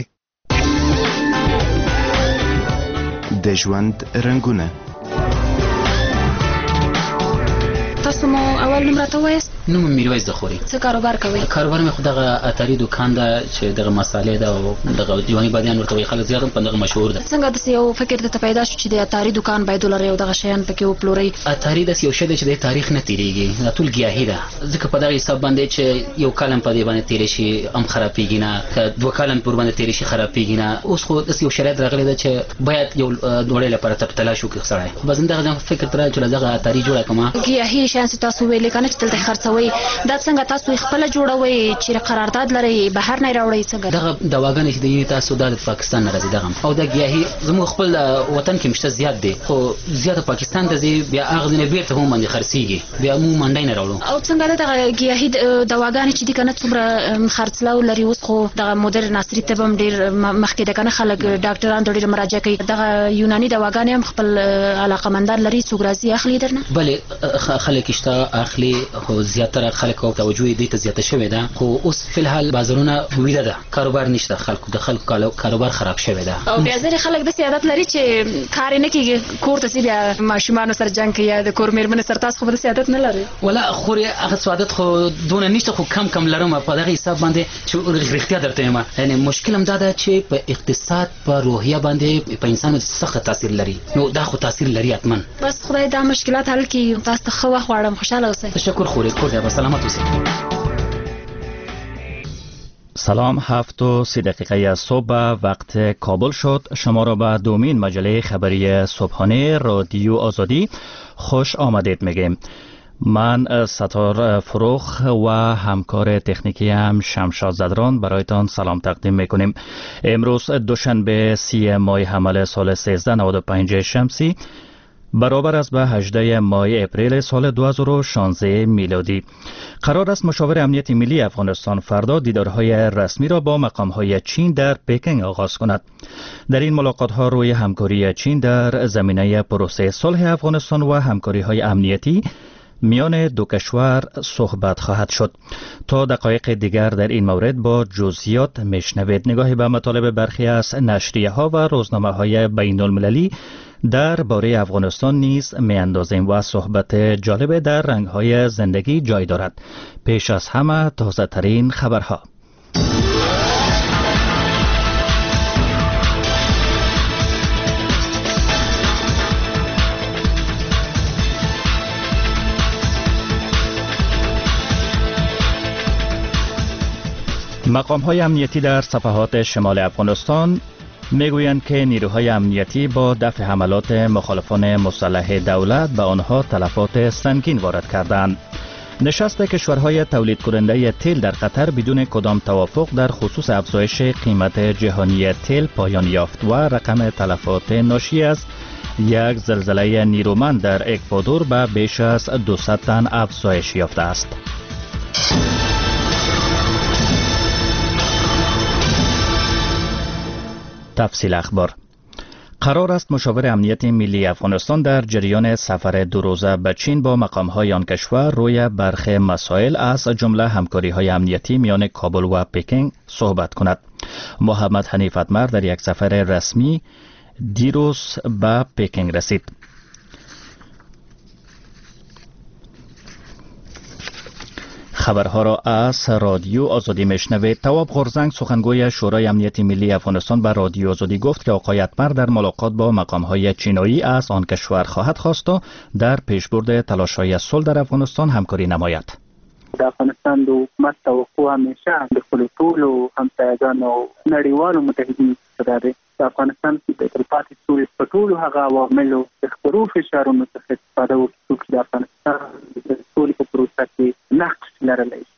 د ژوند رنګونه. تاسو مو اول نوم راته ووایاست؟ نوم میرویس دخوري. څه کاروبار کوئ؟ کاروبار مې خو دغه اتاري دوکان ده چې دغه مسالې ده او دغه دیواني بادیان ورته وایي، خلک زیات هم په دغه مشهور ده. څنګه داسې یو فکر درته پیدا شو چې د اتاري دوکان باید ولرئ او دغه شیان پکې وپلورئ؟ اتاري داسې یو شی دی چې د تاریخ نه تېرېږي، دا ټول ګیاهي ده، ځکه په دغه حساب باندې چې یو کال هم په دې باندې تېری شي هم خرابېږي نه، که دوه کال هم پر باندې تېری شي خرابېږي نه. اوس خو داسې یو شرایط راغلی ده چې باید یو دوړې لپاره تلاش وکړي سړی. بس همدغه فکر ته راغلی چې دغه اتاري جوړه کړمه. ګیاهي شیان چې تاسو ویلې که نه چې دلته خرڅوئ، دا څنګه تاسو خپله جوړوئ چې قرارداد لرئ بهر نه راوړئ؟ څنګه دغه دواګانې چې دي تاسو دا د پاکستان نه راځي دغه او دا ګیاهي زموږ خپل وطن کې مشته زیات دی، خو زیاته پاکستان ته ځي، بیا هغه ځینې بیرته هم باندې خرڅېږي، بیا موږ منډی نه راوړو. او څنګه ده دغه ګیاهي دواګانې چې دي که نه څومره خرڅلاو لري؟ اوس خو دغه مدر ناصري طب هم ډېر مخکې ده که نه، خلک ډاکټران ته ډېر مراجعه کوي. دغه یوناني دواګانې هم خپل علاقمندان لري، څوک راځي اخلي درنه؟ بلې خلک شته اخلي، خو زیات زیاتره خلک او توجه دې ته زیاته شوې ده خو اوس په الحال بازارونه ویده ده کاروبار نشته خلکو د خلکو کاروبار خراب شوی ده او بیا ځینې خلک د عادت لري چې کار نه کیږي کور ته بیا ماشومان سره جنگ کوي د کور میرمن سره تاسو خو د عادت نه لري ولا خو هغه سعادت خو دونه نشته خو کم کم لرم په دغه حساب باندې چې رښتیا درته یم یعنی مشکل هم دا ده چې په اقتصاد په روحیه باندې په انسان سخت تاثیر لري نو دا خو تاثیر لري حتما بس خدای دا مشکلات حل کړي تاسو ته خو وخت غواړم خوشاله اوسئ تشکر خوري کور دې سلامت اوسئ سلام هفت و سی دقیقه صبح وقت کابل شد شما را به دومین مجله خبری صبحانه رادیو آزادی خوش آمدید میگیم من ستار فروخ و همکار تکنیکی هم شمشاد زدران برایتان سلام تقدیم میکنیم. امروز دوشنبه سی ماه حمل سال سیزده نود و پنج شمسی برابر است به هجده ماه اپریل سال دو هزار و شانزده میلادی. قرار است مشاور امنیت ملی افغانستان فردا دیدارهای رسمی را با مقامهای چین در پکینگ آغاز کند. در این ملاقات ها روی همکاری چین در زمینه پروسه صلح افغانستان و همکاری های امنیتی میان دو کشور صحبت خواهد شد. تا دقایق دیگر در این مورد با جزئیات میشنوید. نگاهی به مطالب برخی از نشریه ها و روزنامه های بین المللی در باره افغانستان نیز میاندازیم و صحبت جالب در رنگ های زندگی جای دارد. پیش از همه تازه ترین خبرها. مقام‌های امنیتی در صفحات شمال افغانستان میگویند که نیروهای امنیتی با دفع حملات مخالفان مسلح دولت به آنها تلفات سنگین وارد کردند. نشست کشورهای تولید کننده تیل در قطر بدون کدام توافق در خصوص افزایش قیمت جهانی تیل پایان یافت و رقم تلفات ناشی از یک زلزله نیرومند در اکوادور به بیش از دویست تن افزایش یافته است. تفصیل اخبار. قرار است مشاور امنیت ملی افغانستان در جریان سفر دو روزه به چین با مقام‌های آن کشور روی برخی مسائل از جمله همکاری‌های امنیتی میان کابل و پکینگ صحبت کند. محمد حنیف اتمر در یک سفر رسمی دیروز به پکینگ رسید. خبرها را از رادیو آزادی میشنوید. تواب غرزنگ سخنگوی شورای امنیت ملی افغانستان به رادیو آزادی گفت که آقای اتمر در ملاقات با مقام‌های چینایی از آن کشور خواهد خواست تا در پیشبرد تلاش‌های صلح در افغانستان همکاری نماید. د افغانستان د حکومت توقع همیشه د خپلو ټولو همسایګانو او نړیوالو متحدینو څخه ده. د افغانستان کې د تلپاتې سولې په ټولو هغه عواملو د خپرو فشارونو څخه استفاده وکړي چې د افغانستان د سولې په پروسه کې نقش لرلی شي.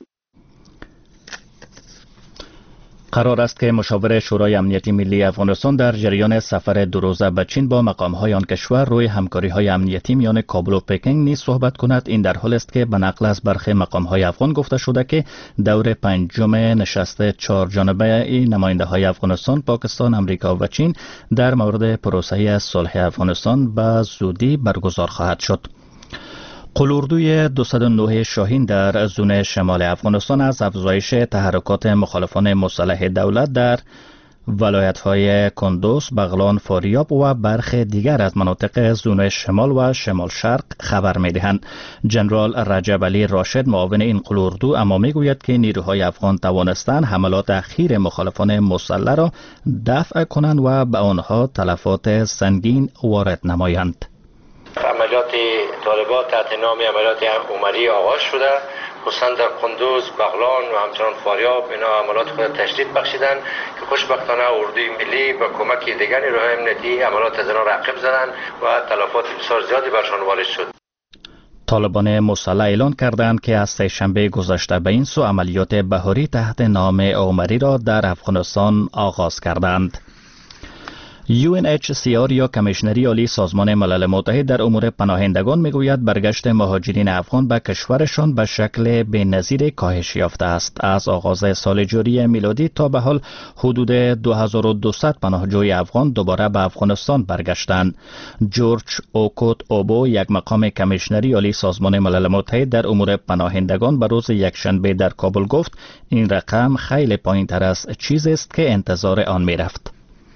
قرار است که مشاور شورای امنیت ملی افغانستان در جریان سفر دو روزه به چین با مقام‌های آن کشور روی همکاری‌های امنیتی میان کابل و پکینگ نیز صحبت کند. این در حالی است که به نقل از برخی مقام‌های افغان گفته شده که دور پنجم نشست چهار جانبه نماینده‌های افغانستان، پاکستان، آمریکا و چین در مورد پروسه صلح افغانستان به زودی برگزار خواهد شد. قلوردوی دویست و نه شاهین در زون شمال افغانستان از افزایش تحرکات مخالفان مسلح دولت در ولایت‌های کندوز، بغلان، فاریاب و برخی دیگر از مناطق زون شمال و شمال شرق خبر می‌دهند. جنرال رجب علی راشد معاون این قلوردو اما میگوید که نیروهای افغان توانستند حملات اخیر مخالفان مسلح را دفع کنند و به آنها تلفات سنگین وارد نمایند. عملیات طالبان تحت نام عملیات عمری آغاز شده، خصوصا در قندوز، بغلان و همچنان فاریاب اینا عملیات خود تشدید بخشیدن که خوشبختانه اردوی ملی با کمک دیگر نیروهای امنیتی عملیات از آنها رقیب زدند و تلفات بسیار زیادی برشان وارد شد. طالبان مسلح اعلان کردند که از سه‌شنبه گذشته به این سو عملیات بهاری تحت نام عمری را در افغانستان آغاز کردند. یو ان اچ سی آر یا کمیشنری عالی سازمان ملل متحد در امور پناهندگان میگوید برگشت مهاجرین افغان به کشورشان به شکل بی‌نظیر کاهش یافته است. از آغاز سال جاری میلادی تا به حال حدود دو هزار و دویست پناهجوی افغان دوباره به افغانستان برگشتند. جورج اوکوت اوبو، یک مقام کمیشنری عالی سازمان ملل متحد در امور پناهندگان، به روز یکشنبه در کابل گفت این رقم خیلی پایین‌تر از چیزی است که انتظار آن می‌رفت.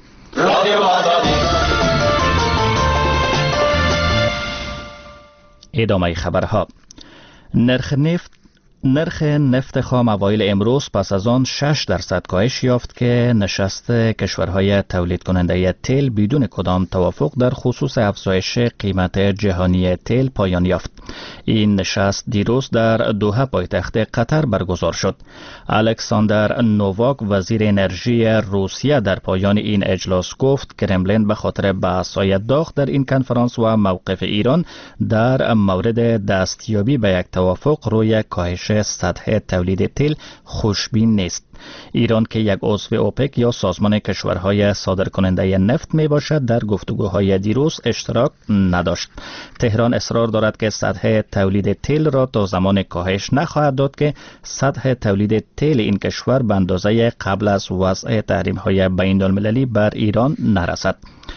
ادامه خبرها. نرخ نفت نرخ نفت خام اوایل امروز پس از آن شش درصد کاهش یافت که نشست کشورهای تولید کننده تیل بدون کدام توافق در خصوص افزایش قیمت جهانی تیل پایان یافت. این نشست دیروز در دوحه پایتخت قطر برگزار شد. الکساندر نوواک، وزیر انرژی روسیه، در پایان این اجلاس گفت کرملین به خاطر بحث‌های داغ در این کنفرانس و موقف ایران در مورد دستیابی به یک توافق روی کاهش سطح تولید تیل خوشبین نیست. ایران که یک عضو اوپک یا سازمان کشورهای صادرکننده نفت می باشد در گفتگوهای دیروز اشتراک نداشت. تهران اصرار دارد که سطح تولید تیل را تا زمان کاهش نخواهد داد که سطح تولید تیل این کشور به اندازه قبل از وضع تحریم‌های بین‌المللی بر ایران نرسد.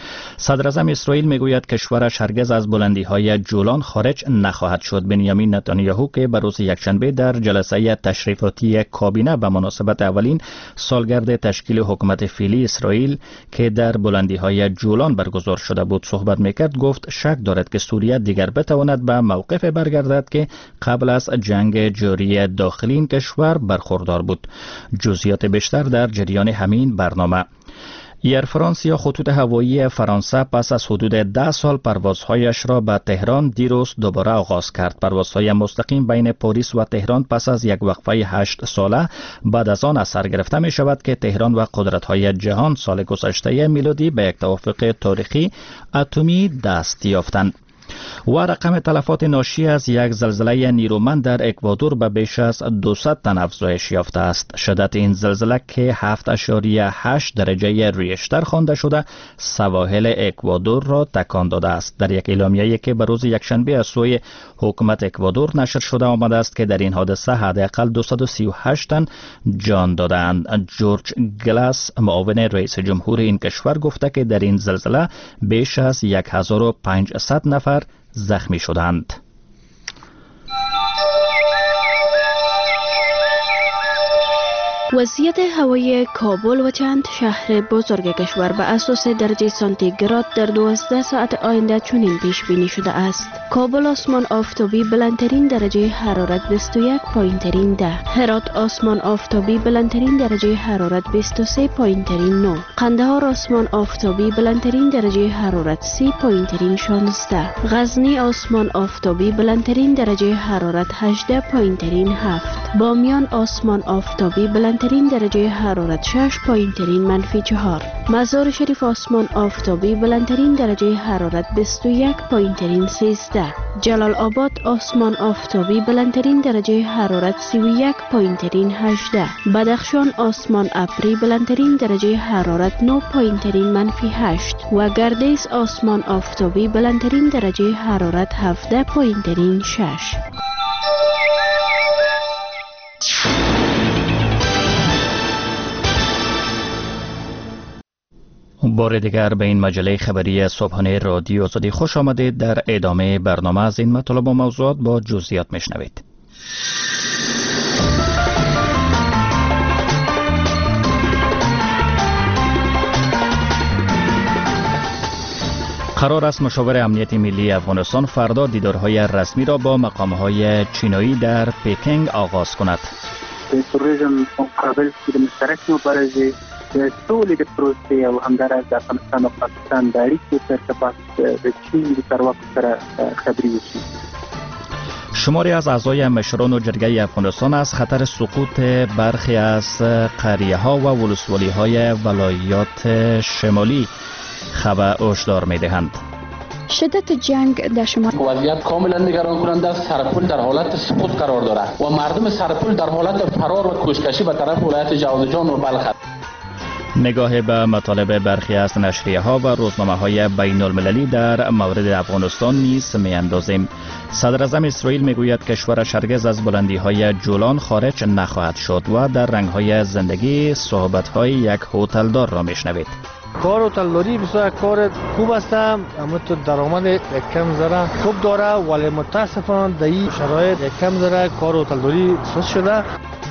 صدر اعظم اسرائیل میگوید کشورش هرگز از بلندی‌های جولان خارج نخواهد شد. بنیامین نتانیاهو که به روز یکشنبه در جلسه تشریفاتی کابینه به مناسبت اولین سالگرد تشکیل حکومت فعلی اسرائیل که در بلندی‌های جولان برگزار شده بود صحبت میکرد، گفت شک دارد که سوریه دیگر بتواند به موقف برگردد که قبل از جنگ جاری داخلی این کشور برخوردار بود. جزئیات بیشتر در جریان همین برنامه. ایر فرانس یا خطوط هوایی فرانسه پس از حدود ده سال پروازهایش را به تهران دیروز دوباره آغاز کرد. پروازهای مستقیم بین پاریس و تهران پس از یک وقفه هشت ساله بعد از آن اثر گرفته می شود که تهران و قدرت‌های جهان سال گذشته میلادی به یک توافق تاریخی اتمی دست یافتند. و رقم تلفات ناشی از یک زلزله نیرومند در اکوادور به بیش از دویست تن افزایش یافته است. شدت این زلزله که هفت اشاریه هشت درجه ریشتر خوانده شده سواحل اکوادور را تکان داده است. در یک اعلامیه‌ای که به روز یکشنبه از سوی حکومت اکوادور نشر شده آمده است که در این حادثه حداقل دویست و سی و هشت تن جان دادند. جورج گلاس، معاون رئیس جمهور این کشور، گفته که در این زلزله بیش از هزار و پانصد نفر زخمی شدند. وضعیت هوایی کابل و چند شهر بزرگ کشور به اساس درجه سانتیگراد در دوازده ساعت آینده چنین پیش بینی شده است. کابل آسمان آفتابی بلندترین درجه حرارت بیست و یک پایین ترین ده. هرات آسمان آفتابی بلندترین درجه حرارت بیست و سه پایین ترین نه. قندهار آسمان آفتابی بلندترین درجه حرارت سی پایین ترین شانزده. غزنی آسمان آفتابی بلندترین درجه حرارت هجده پایین ترین هفت. بامیان آسمان آفتابی بلندترین ترین درجه حرارت شش پایین ترین منفی چهار. مزار شریف آسمان آفتابی بلندترین درجه حرارت بیست و یک پایین ترین سیزده. جلال آباد آسمان آفتابی بلندترین درجه حرارت سی و یک پایین ترین هجده. بدخشان آسمان ابری بلندترین درجه حرارت نه پایین ترین منفی هشت و گردیز آسمان آفتابی بلندترین درجه حرارت هفده پایین ترین شش. بار دیگر به این مجله خبری صبحانه رادیو آزادی خوش آمدید. در ادامه برنامه از این مطالب و موضوعات با جزئیات میشنوید. قرار است مشاور امنیت ملی افغانستان فردا دیدارهای رسمی را با مقامهای چینایی در پکینگ آغاز کند. تروریسم مقابل د مشترک مبارزه د سولې د پروسې او همداراز د افغانستان او پاکستان د اړیکو په ارتباط د چین د چارواکو سره خبرې وشي. شماری از اعضای مشران و جرگه افغانستان از خطر سقوط برخی از قریه ها و ولسوالی های ولایات شمالی خبر هشدار می دهند. شدت جنگ در شمال وضعیت کاملا نگران کننده است. سرپل در حالت سقوط قرار دارد و مردم سرپل در حالت فرار و کوشکشی به طرف ولایت جوزجان و بلخ. نگاه به مطالب برخی از نشریه ها و روزنامه های بین المللی در مورد افغانستان نیز می اندازیم. صدر اعظم اسرائیل می گوید کشورش هرگز از بلندی های جولان خارج نخواهد شد و در رنگ های زندگی صحبت های یک هتلدار را می شنوید. کار هتلداری بسیار کار خوب است، اما تو درآمد یک کم ذره خوب داره، ولی متاسفانه در این شرایط یک کم ذره کار هتلداری سست شده.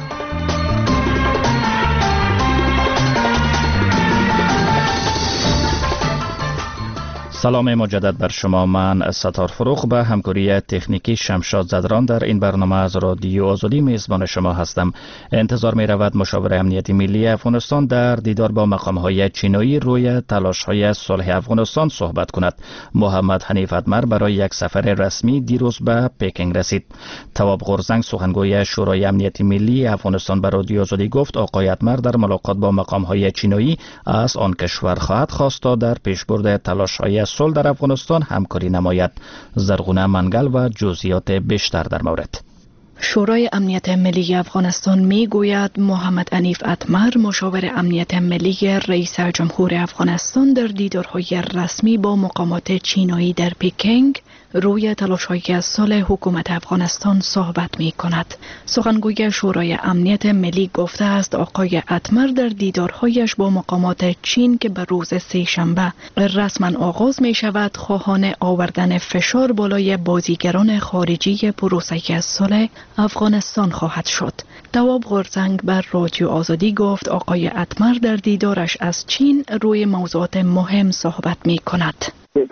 سلام مجدد بر شما. من ستار فروخ به همکاری تکنیکی شمشاد زدران در این برنامه از رادیو آزادی میزبان شما هستم. انتظار می رود مشاور امنیتی ملی افغانستان در دیدار با مقام‌های چینی روی تلاش‌های صلح افغانستان صحبت کند. محمد حنیف اتمر برای یک سفر رسمی دیروز به پکینگ رسید. تواب غورزنگ سخنگوی شورای امنیتی ملی افغانستان به رادیو آزادی گفت آقای اتمر در ملاقات با مقام‌های چینی از آن کشور خواهد خواست تا در پیشبرد تلاش‌های صلح در افغانستان همکاری نماید. زرغونه منگل و جزئیات بیشتر در مورد. شورای امنیت ملی افغانستان می گوید محمد حنیف اتمر مشاور امنیت ملی رئیس جمهور افغانستان در دیدارهای رسمی با مقامات چینی در پکینگ روی تلاش‌های صلح حکومت افغانستان صحبت می کند. سخنگوی شورای امنیت ملی گفته است آقای اتمر در دیدارهایش با مقامات چین که به روز سه شنبه رسما آغاز می شود خواهان آوردن فشار بالای بازیگران خارجی پروسه صلح افغانستان خواهد شد. تواب غورزنگ بر رادیو آزادی گفت آقای اتمر در دیدارش از چین روی موضوعات مهم صحبت می کند.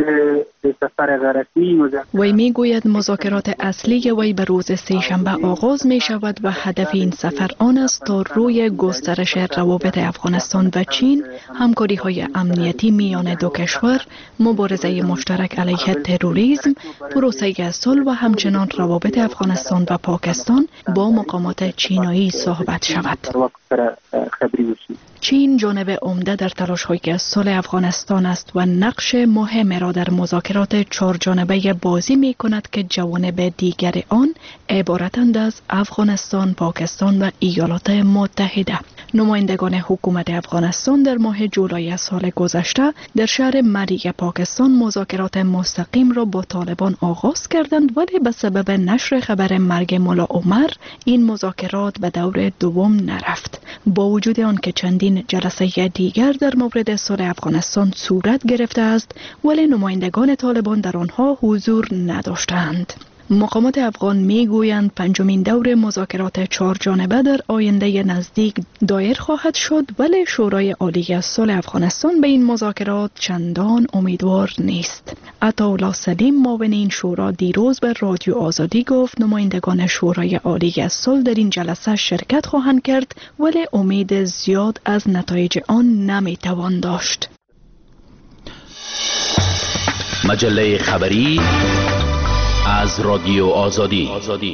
وی می گوید مذاکرات اصلی وی به روز سه شنبه آغاز می شود و هدف این سفر آن است تا روی گسترش روابط افغانستان و چین، همکاری های امنیتی میان دو کشور، مبارزه مشترک علیه تروریسم، پروسه صلح و همچنان روابط افغانستان و پاکستان با مقامات چینی صحبت شود. چین جانب عمده در تلاش‌های صلح افغانستان است و نقش مهم را در مذاکرات چهار جانبه بازی می کند که جوانب دیگر آن عبارتند از افغانستان، پاکستان و ایالات متحده. نمایندگان حکومت افغانستان در ماه جولای سال گذشته در شهر مری پاکستان مذاکرات مستقیم را با طالبان آغاز کردند، ولی به سبب نشر خبر مرگ ملا عمر این مذاکرات به دور دوم نرفت. با وجود آنکه چندین جلسه دیگر در مورد صلح افغانستان صورت گرفته است، ولی نمایندگان طالبان در آنها حضور نداشتند. مقامات افغان می گویند پنجمین دور مذاکرات چهار جانبه در آینده نزدیک دایر خواهد شد، ولی شورای عالی صلح افغانستان به این مذاکرات چندان امیدوار نیست. عطاالله سلیم معاون این شورا دیروز به رادیو آزادی گفت نمایندگان شورای عالی صلح در این جلسه شرکت خواهند کرد، ولی امید زیاد از نتایج آن نمی توان داشت. مجله خبری از رادیو آزادی.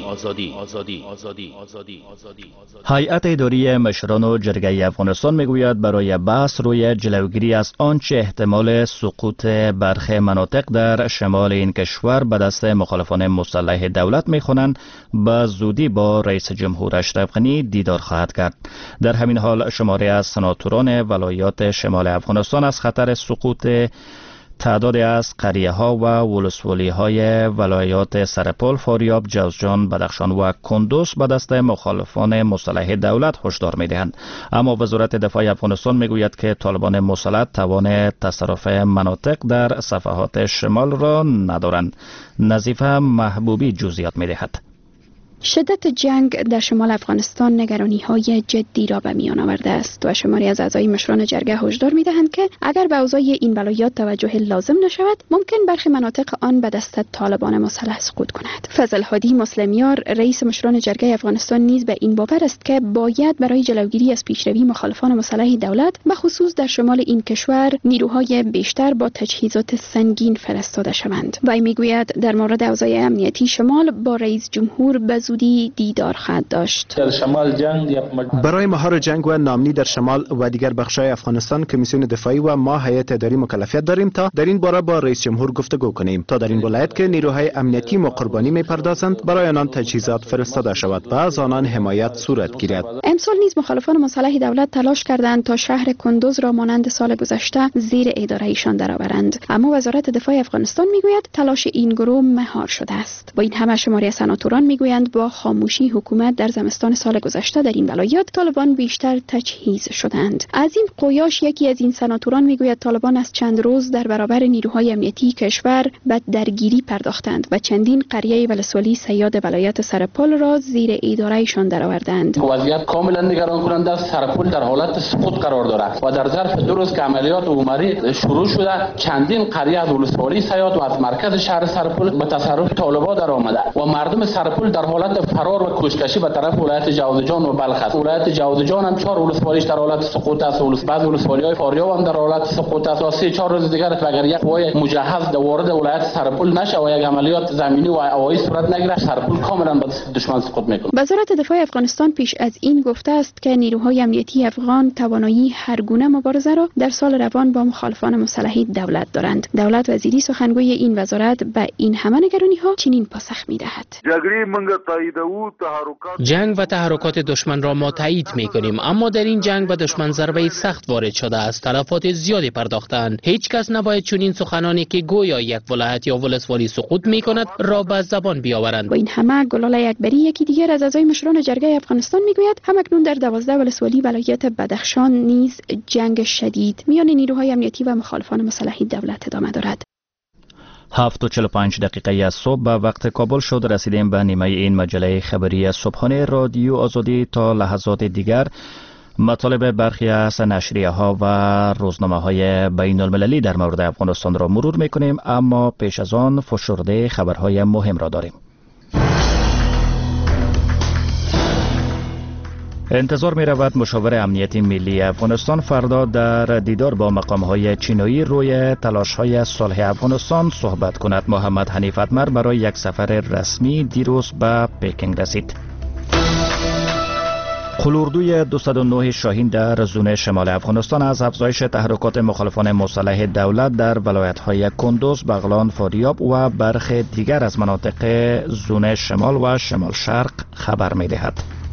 هیئت اداری مشران و جرگه افغانستان میگوید برای بحث روی جلوگیری از آنچه احتمال سقوط برخی مناطق در شمال این کشور به دست مخالفان مسلح دولت میخوانند به زودی با رئیس جمهور اشرف غنی دیدار خواهد کرد. در همین حال شماری از سناتوران ولایات شمال افغانستان از خطر سقوط تعدادی از قریه ها و ولسوالی های ولایات سرپل، فاریاب، جوزجان، بدخشان و کندوز به دست مخالفان مسلح دولت هشدار می‌دهند. اما وزارت دفاع افغانستان میگوید که طالبان مسلح توان تصرف مناطق در صفحات شمال را ندارند. نظیفه محبوبی جزئیات می‌دهد. شدت جنگ در شمال افغانستان نگرانی‌های جدی را به میان آورده است و شماری از اعضای مشران جرگه هشدار می‌دهند که اگر به اوضاع این ولایات توجه لازم نشود، ممکن برخی مناطق آن به دست طالبان مسلح سقوط کند. فضل هادی مسلمیار رئیس مشران جرگه افغانستان نیز به این باور است که باید برای جلوگیری از پیشروی مخالفان مسلح دولت به خصوص در شمال این کشور نیروهای بیشتر با تجهیزات سنگین فرستاده شوند. وی می‌گوید در مورد اوضاع امنیتی شمال با رئیس جمهور به زودی دیدار خواهد داشت. در شمال جنگ برای مهار جنگ و ناامنی در شمال و دیگر بخش‌های افغانستان کمیسیون دفاعی و ما هیئت اداری مکلفیت داریم تا در این باره با رئیس جمهور گفتگو کنیم تا در این ولایت که نیروهای امنیتی و قربانی می‌پردازند برای آنان تجهیزات فرستاده شود و از آنان حمایت صورت گیرد. امسال نیز مخالفان مسلح دولت تلاش کردند تا شهر کندوز را مانند سال گذشته زیر اداره ایشان درآورند، اما وزارت دفاع افغانستان میگوید تلاش این گروه مهار شده است. با این همه شماری سناتوران میگویند با خاموشی حکومت در زمستان سال گذشته در این ولایت طالبان بیشتر تجهیز شدند. از این قویاش یکی از این سناتوران میگوید طالبان از چند روز در برابر نیروهای امنیتی کشور به درگیری پرداختند و چندین قریه ولسوالی سیاد ولایت سرپل را زیر اداره ایشان درآوردند. وضعیت کاملا نگران کننده است. سرپل در حالت سقوط قرار دارد و در ظرف دو روز که عملیات عمری شروع شده چندین قریه از ولسوالی سیاد و از مرکز شهر سرپل به تصرف طالبان در آمده و مردم سرپل در حالت فرار و کوشکشی به طرف ولایت جوزجان و بلخ است. ولایت جوزجان هم چهار ولسوالیش در حالت سقوط است. بعض ولسوالی‌های فاریاب هم در حالت سقوط است. و سه چهار روز دیگر اگر یک قوای مجهز وارد ولایت سرپل نشه و یک عملیات زمینی و هوایی صورت نگیرد سرپل کاملا به دشمن سقوط میکنه. وزارت دفاع افغانستان پیش از این گفته است که نیروهای امنیتی افغان توانایی هر گونه مبارزه را در سال روان با مخالفان مسلح دولت دارند. دولت وزیری سخنگوی این وزارت به این همه نگرانی‌ها چنین پاسخ می‌دهد: جنگ و تحرکات دشمن را ما تایید می‌کنیم، اما در این جنگ به دشمن ضربه سخت وارد شده است. تلفات زیادی پرداختند. هیچ کس نباید چنین سخنانی که گویا یک ولایت یا ولسوالی سقوط می‌کند را به زبان بیاورند. با این همه گلاله اکبری یکی دیگر از اعضای مشران جرگه افغانستان میگوید همکنون در دوازده ولسوالی ولایت بدخشان نیز جنگ شدید میان نیروهای امنیتی و مخالفان مسلح دولت ادامه دارد. هفت و چهل و پنج دقیقه از صبح به وقت کابل شد. رسیدیم به نیمه این مجله خبری صبحانه رادیو آزادی. تا لحظات دیگر مطالب برخی از نشریه ها و روزنامه های بین المللی در مورد افغانستان را مرور میکنیم، اما پیش از آن فشرده خبرهای مهم را داریم. انتظار می رود مشاور امنیتی ملی افغانستان فردا در دیدار با مقام‌های چینی روی تلاش‌های صلح افغانستان صحبت کند. محمد حنیف اتمر برای یک سفر رسمی دیروز به پکینگ رسید. قلوردوی دویست و نه شاهین در زون شمال افغانستان از افزایش تحرکات مخالفان مسلح دولت در ولایت‌های کندوز، بغلان، فاریاب و برخی دیگر از مناطق زون شمال و شمال شرق خبر می‌دهد.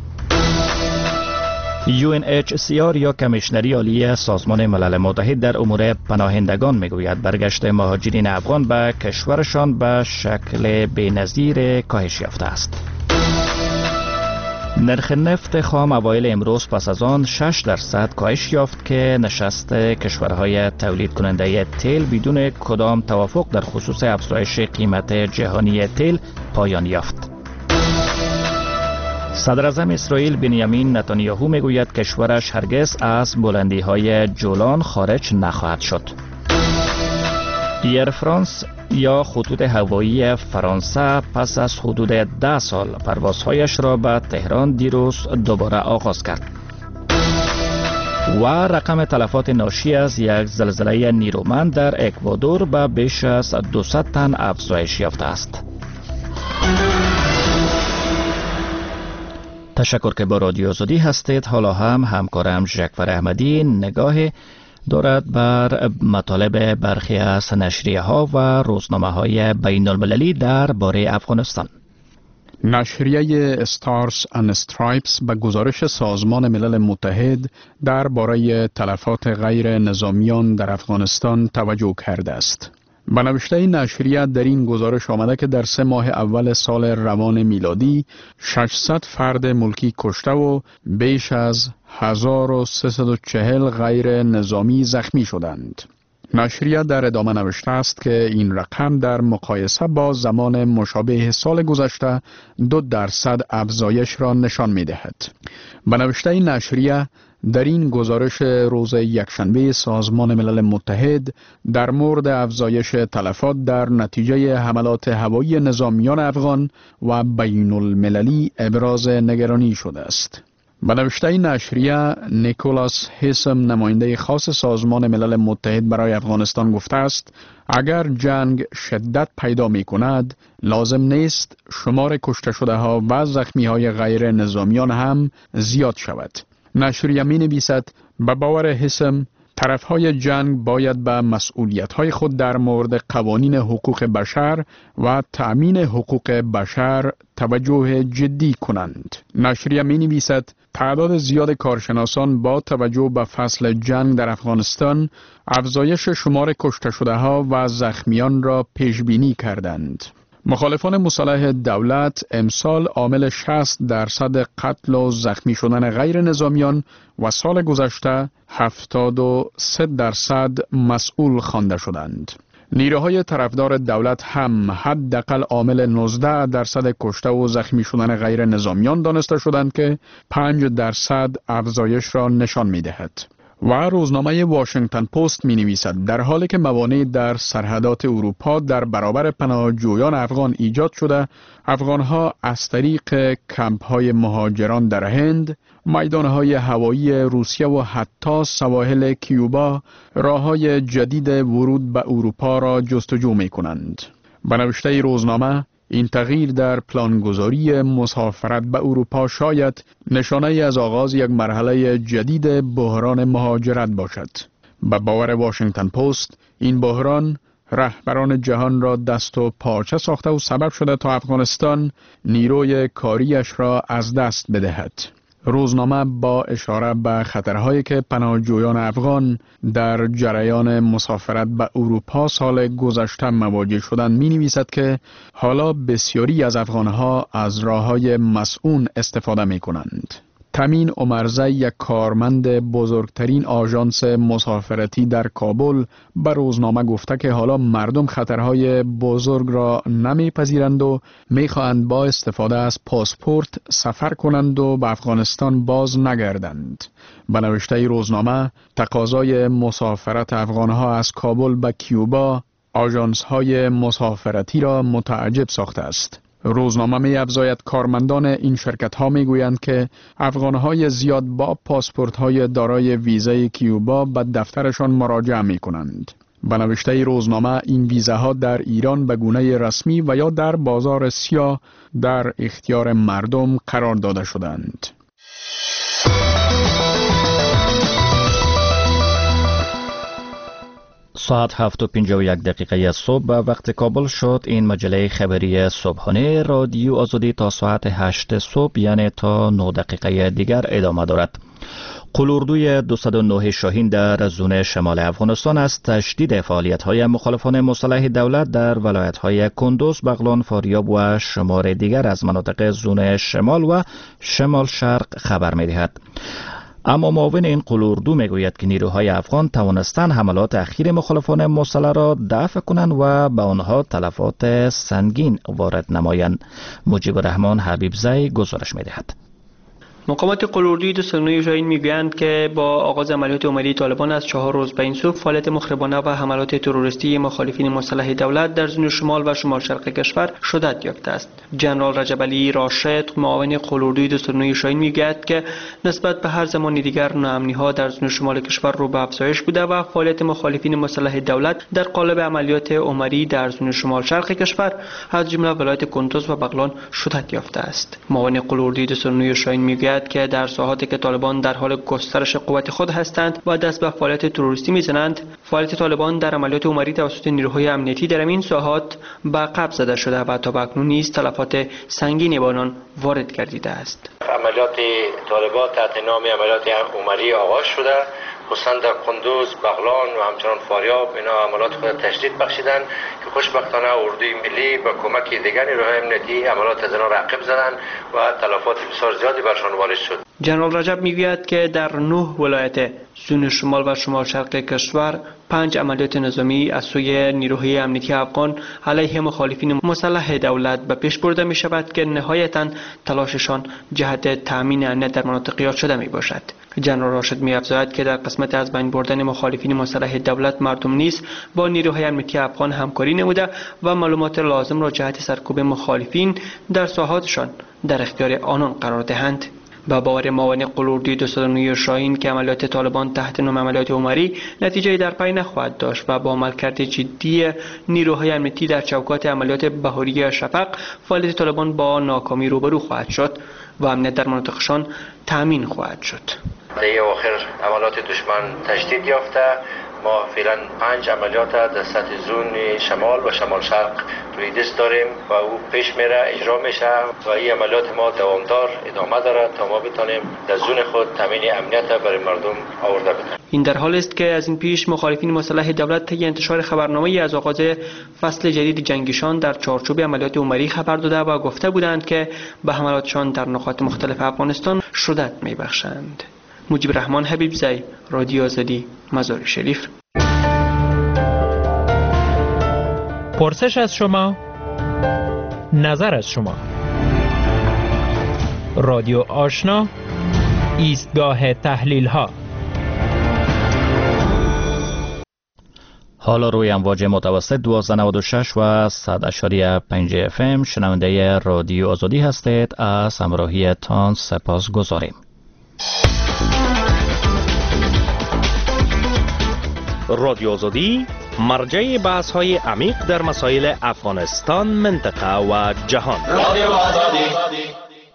یو ان اچ سی آر یا کمیشنری عالی سازمان ملل متحد در امور پناهندگان میگوید برگشت مهاجرین افغان به کشورشان به شکل بی‌نظیر کاهش یافته است. نرخ نفت خام اوایل امروز پس از آن شش درصد کاهش یافت که نشست کشورهای تولید کننده تیل بدون کدام توافق در خصوص افزایش قیمت جهانی تیل پایان یافت. صدر اعظم اسرائیل بنیامین نتانیاهو میگوید کشورش هرگز از بلندی های جولان خارج نخواهد شد. ایر فرانس یا خطوط هوایی فرانسه پس از حدود ده سال پروازهایش را به تهران دیروز دوباره آغاز کرد و رقم تلفات ناشی از یک زلزله نیرومند در اکوادور به بیش از دویست تن افزایش یافته است. تشکر که با رادیو آزادی هستید. حالا هم همکارم ژکفر احمدی نگاه دارد بر مطالب برخی از نشریه ها و روزنامه های بین المللی در باره افغانستان. نشریه استارز اند استرایپس به گزارش سازمان ملل متحد در باره تلفات غیر نظامیان در افغانستان توجه کرده است. به نوشته نشریه در این گزارش آمده که در سه ماه اول سال روان میلادی ششصد فرد ملکی کشته و بیش از هزار و سیصد و چهل غیر نظامی زخمی شدند. نشریه در ادامه نوشته است که این رقم در مقایسه با زمان مشابه سال گذشته دو درصد افزایش را نشان می دهد. به نوشته نشریه در این گزارش روز یکشنبه سازمان ملل متحد در مورد افزایش تلفات در نتیجه حملات هوایی نظامیان افغان و بین المللی ابراز نگرانی شده است. به نوشته نشریه نیکولاس هیسم نماینده خاص سازمان ملل متحد برای افغانستان گفته است اگر جنگ شدت پیدا می کند لازم نیست شمار کشته شده ها و زخمی های غیر نظامیان هم زیاد شود. نشریه می نویسد به باور هیسم طرفهای جنگ باید به مسئولیت‌های خود در مورد قوانین حقوق بشر و تأمین حقوق بشر توجه جدی کنند. نشریه می‌نویسد تعداد زیاد کارشناسان با توجه به فصل جنگ در افغانستان افزایش شمار کشته شده ها و زخمیان را پیش بینی کردند. مخالفان مسلح دولت امسال عامل شصت درصد قتل و زخمی شدن غیر نظامیان و سال گذشته هفتاد و سه درصد مسئول خوانده شدند. نیروهای طرفدار دولت هم حداقل عامل نوزده درصد کشته و زخمی شدن غیر نظامیان دانسته شدند که پنج درصد افزایش را نشان می دهد. و روزنامه واشنگتن پست می نویسد در حالی که موانع در سرحدات اروپا در برابر پناهجویان افغان ایجاد شده، افغانها از طریق کمپ های مهاجران در هند، میدان های هوایی روسیه و حتی سواحل کیوبا راه های جدید ورود به اروپا را جستجو می کنند. به نوشته روزنامه این تغییر در پلانگذاری مسافرت به اروپا شاید نشانه از آغاز یک مرحله جدید بحران مهاجرت باشد. به باور واشنگتن پست این بحران رهبران جهان را دست و پاچه ساخته و سبب شده تا افغانستان نیروی کاریش را از دست بدهد. روزنامه با اشاره به خطرهایی که پناهجویان افغان در جریان مسافرت به اروپا سال گذشته مواجه شدند می نویسد که حالا بسیاری از افغانها از راههای مسئول استفاده می کنند. تامین عمرزی، یک کارمند بزرگترین آژانس مسافرتی در کابل، به روزنامه گفته که حالا مردم خطرهای بزرگ را نمیپذیرند و میخواهند با استفاده از پاسپورت سفر کنند و به افغانستان باز نگردند. به نوشته روزنامه تقاضای مسافرت افغانها از کابل به کیوبا آژانس‌های مسافرتی را متعجب ساخته است. روزنامه می افزاید کارمندان این شرکت ها می گویند که افغانهای زیاد با پاسپورت های دارای ویزای کیوبا به دفترشان مراجعه می کنند. به نوشته روزنامه این ویزاها در ایران به گونه رسمی و یا در بازار سیاه در اختیار مردم قرار داده شدند. ساعت هفت و پنجاه و یک دقیقه صبح به وقت کابل شد. این مجله خبری صبحانه رادیو آزادی تا ساعت هشت صبح یعنی تا نه دقیقه دیگر ادامه دارد. قلوردوی دویست و نه شاهین در زون شمال افغانستان از تشدید فعالیت‌های مخالفان مسلح دولت در ولایت‌های کندوز، بغلان، فاریاب و شمار دیگر از مناطق زون شمال و شمال شرق خبر می‌دهد. اما معاون این قلوردو میگوید که نیروهای افغان توانستند حملات اخیر مخالفان مسلح را دفع کنند و به آنها تلفات سنگین وارد نمایند. مجیب الرحمن حبیبزی گزارش میدهد. مقامات قلوردوی دویست و نه شاهین میگویند که با آغاز عملیات عمری طالبان از چهار روز به این سو فعالیت مخربانه و حملات تروریستی مخالفین مسلح دولت در زون شمال و شمال شرق کشور شدت یافته است. جنرال رجب علی راشد معاون قلوردوی دویست و نه شاهین میگوید که نسبت به هر زمان دیگر ناامنی‌ها در زون شمال کشور رو به افزایش بوده و فعالیت مخالفین مسلح دولت در قالب عملیات عمری در زون شمال شرق کشور از جمله ولایت کندوز و بغلان شدت یافته است. معاون قلوردوی دویست و نه شاهین میگوید که در ساحاتی که طالبان در حال گسترش قوت خود هستند و دست به فعالیت تروریستی میزنند، فعالیت طالبان در عملیات عمری توسط نیروهای امنیتی در این ساحات به عقب زده شده و تا اکنون نیز تلفات سنگینی به آنان وارد گردیده است. عملیات طالبان تحت نام عملیات عمری آغاز شده، خصوصا در کندوز، بغلان و همچنان فاریاب اینا عملیات خود تشدید بخشیدن که خوشبختانه اردوی ملی با کمک دیگر نیروهای امنیتی عملیات از آنها رقیب زدن و تلفات بسیار زیادی برشان وارد شد. جنرال رجب میگوید که در نه ولایت زون شمال و شمال شرق کشور پنج عملیات نظامی از سوی نیروهای امنیتی افغان علیه مخالفین مسلح دولت به پیش برده می شود که نهایتاً تلاششان جهت تامین امنیت در مناطق یاد شده می باشد. جنرال راشد می افزاید که در قسمت از بین بردن مخالفین مسلح دولت مردم نیز با نیروهای امنیتی افغان همکاری نموده و معلومات لازم را جهت سرکوب مخالفین در ساحاتشان در اختیار آنان قرار دهند. با باور معاون قلوردی دو صد و نه شاهین که عملیات طالبان تحت نام عملیات عمری نتیجه در پی نخواهد داشت و با عملکرد جدی نیروهای امنیتی در چوکات عملیات بهاری شفق فعالیت طالبان با ناکامی روبرو خواهد شد و امنیت در مناطقشان تامین خواهد شد. در آخر عملیات دشمن تشدید یافته. ما فعلا پنج عملیات در سطح زون شمال و شمال شرق روی دست داریم و او پیش میره، اجرا میشه و این عملیات ما دوامدار ادامه داره تا ما بتانیم در زون خود تامین امنیت برای مردم آورده بتانیم. این در حالی است که از این پیش مخالفین مسلح دولت طی انتشار خبرنامه‌ای از آغاز فصل جدید جنگیشان در چارچوب عملیات عمری خبر داده و گفته بودند که به حملاتشان در نقاط مختلف افغانستان شدت میبخشند. مجیب رحمان حبیبزی، رادیو آزادی، مزار شریف. پرسش از شما، نظر از شما. رادیو آشنا، ایستگاه تحلیل ها. حالا روی امواج متوسط دویست و نود و شش و صد اشاری پنج اف ام شنونده رادیو آزادی هستید. از همراهیتان سپاس گذاریم. رادیو آزادی مرجع بحث های عمیق در مسائل افغانستان، منطقه و جهان. رادیو آزادی.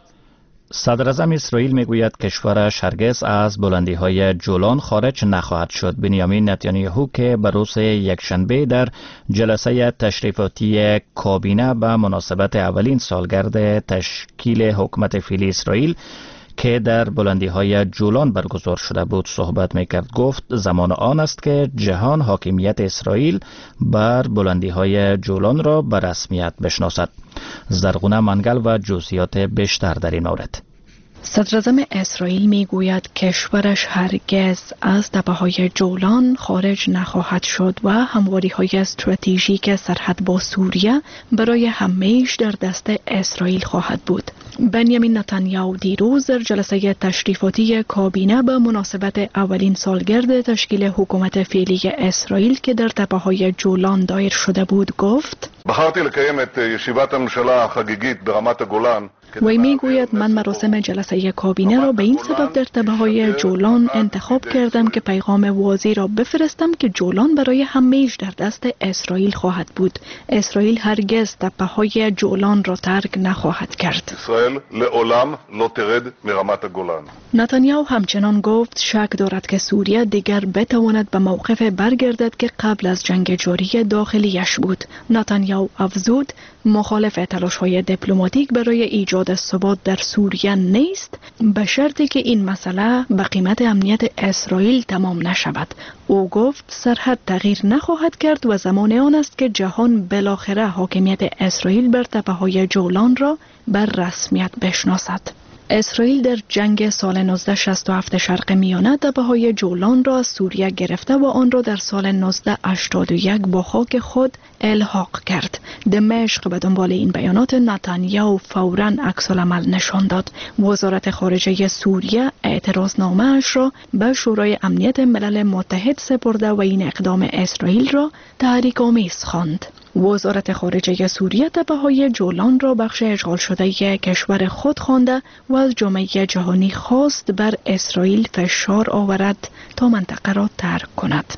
صدر اعظم اسرائیل میگوید کشورش هرگز از بلندی های جولان خارج نخواهد شد. بنیامین نتانیاهو که به روز یکشنبه در جلسه تشریفاتی کابینه به مناسبت اولین سالگرد تشکیل حکومت فعلی اسرائیل که در بلندی های جولان برگزار شده بود صحبت میکرد. گفت زمان آن است که جهان حاکمیت اسرائیل بر بلندی های جولان را به رسمیت بشناسد. زرغونه منگل و جزئیات بیشتر در این مورد. صدر اعظم اسرائیل میگوید کشورش هرگز از تپه‌های جولان خارج نخواهد شد و همواری‌های استراتژیک سرحد با سوریه برای همیشه در دست اسرائیل خواهد بود. بنیامین نتانیاهو دیروز در جلسه تشریفاتی کابینه به مناسبت اولین سالگرد تشکیل حکومت فعلی اسرائیل که در تپه‌های جولان دایر شده بود گفت: בחרתי לקיים את ישיבת הממשלה החגיגית ברמת הגולן. وی میگوید من مراسم جلسه کابینه را به این سبب در تپه‌های جولان انتخاب کردم که پیغام واضح را بفرستم که جولان برای همیشه در دست اسرائیل خواهد بود. اسرائیل هرگز تپه‌های جولان را ترک نخواهد کرد. اسرائیل לעולם לא ترد מרמת הגולן. نتانیاهو همچنان گفت شک دارد که سوریه دیگر بتواند به موقف برگردد که قبل از جنگ جاری داخلیش بود. نتانیاهو افزود مخالف تلاش‌های دیپلماتیک برای ایجاد ثبات در سوریه نیست به شرطی که این مسئله به قیمت امنیت اسرائیل تمام نشود. او گفت سرحد تغییر نخواهد کرد و زمان آن است که جهان بالاخره حاکمیت اسرائیل بر تپه‌های جولان را بر رسمیت بشناسد. اسرائیل در جنگ سال نوزده شصت و هفت شرق میانه تپه‌های جولان را از سوریه گرفته و آن را در سال نوزده هشتاد و یک با خاک خود الحاق کرد. دمشق به دنبال این بیانات نتانیاهو فوراً عکس‌العمل نشان داد. وزارت خارجه سوریه اعتراضنامه‌اش را به شورای امنیت ملل متحد سپرده و این اقدام اسرائیل را تحریک‌آمیز خواند. وزارت خارجه سوریه تپه‌های جولان را بخش اشغال شده کشور خود خوانده و از جامعه جهانی خواست بر اسرائیل فشار آورد تا منطقه را ترک کند.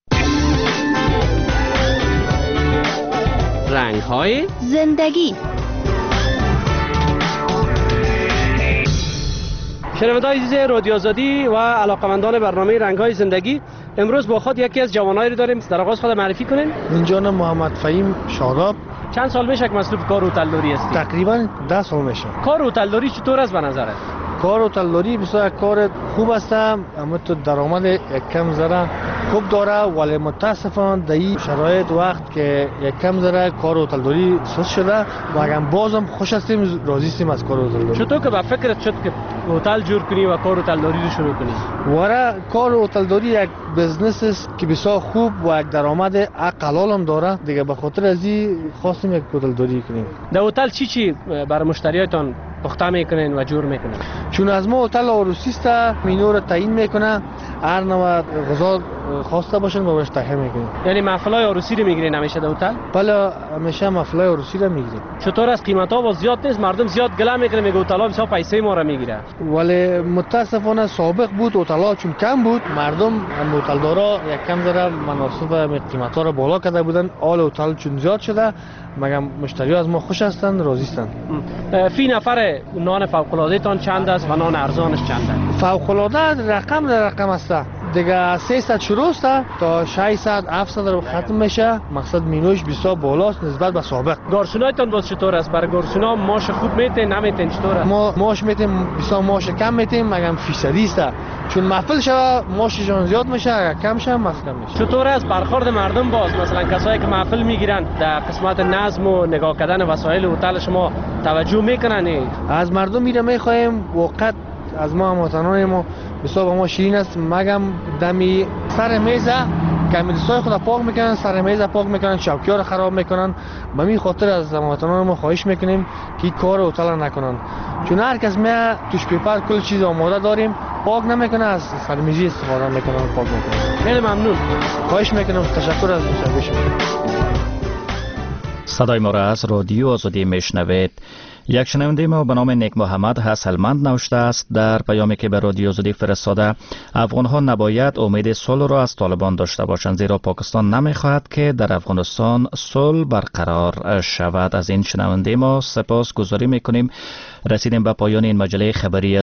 رنگ‌های زندگی. شنوندگان عزیز رادیو آزادی و علاقمندان برنامه رنگ‌های زندگی، امروز با خود یکی از جوانایی رو داریم. در آغاز خود معرفی کنین. من جانم محمد فهیم شاداب. چند سال میشه که مصروف کار هتلداری هستی؟ تقریبا ده سال میشه. کار هتلداری چطور است به نظرت؟ کار هتلداری بسیار کار خوب است، اما تو درآمد یک کم ذره خوب داره، ولی متاسفانه در این شرایط وقت که یک کم ذره کار هتلداری سست شده و اگر بازم خوش هستیم راضی هستیم از کار هتلداری. چطور که به فکرت شد که هتل جور کنی و کار هتلداری رو شروع کنی؟ وره کار هتلداری یک بزنس است که بسیار خوب و یک درآمد حلال هم داره دیگه، به خاطر از این خواستیم یک هتلداری کنیم. در هتل چی چی برای مشتریاتون پخته میکنین و جور میکنین؟ چون از ما هتل عروسی است، مینو رو تعیین میکنه، هر نوع غذا خواسته باشن با تهیه میکنیم. یعنی محفلای عروسی رو میگیرین همیشه در هتل؟ بله همیشه محفلای عروسی رو میگیریم. چطور از قیمت ها با زیاد نیست؟ مردم زیاد گله میکنه میگه هتل ها بسیار پیسه ما رو میگیره. ولی متاسفانه سابق بود هتل ها چون کم بود مردم هتل دارا یک کم ذره مناسب قیمت ها رو بالا کرده بودن. آل هتل چون زیاد شده مگر مشتری از ما خوش هستند راضی هستند. فی نفر نان فوق العاده تان چند است و نان ارزانش چند است؟ فوق العاده رقم در رقم است. دیگه سیصد شروع است تا ششصد هفتصد رو ختم میشه. مقصد مینوش بسیار بالاست نسبت به سابق. گارسونایتان باز چطور است؟ برای گارسونا ماش خوب میتین نمیتین چطور است؟ ما ماش میتیم بسیار ماش کم میتیم مگر فیصدی است. چون محفل شوه ماششون زیاد میشه اگر کم شه ماش کم میشه. چطور است برخورد مردم باز؟ مثلا کسایی که محفل میگیرن در قسمت نظم و نگاه کردن وسایل هتل شما توجه میکنن؟ از مردم میره میخوایم وقت از ما هموطنان ما بسیار با ما شیرین است. مگم دمی سر میزه کمیدستای خود پاک میکنن سر میزه پاک میکنن چوکی ها رو خراب میکنن. به این خاطر از هموطنان ما خواهش میکنیم که کار هتل نکنن چون هر کس میاد توش پیپر کل چیز آماده داریم پاک نمیکنه از سرمیزی استفاده میکنن پاک میکنن. خیلی ممنون. خواهش میکنم تشکر از مشاهده شما. صدای ما را از رادیو آزادی میشنوید. یک شنونده ما به نام نیک محمد حسلمند نوشته است در پیامی که به رادیو آزادی فرستاده افغان‌ها نباید امید صلح را از طالبان داشته باشند زیرا پاکستان نمیخواهد که در افغانستان صلح برقرار شود. از این شنونده ما سپاس گزاری میکنیم. رسیدیم به پایان این مجله خبری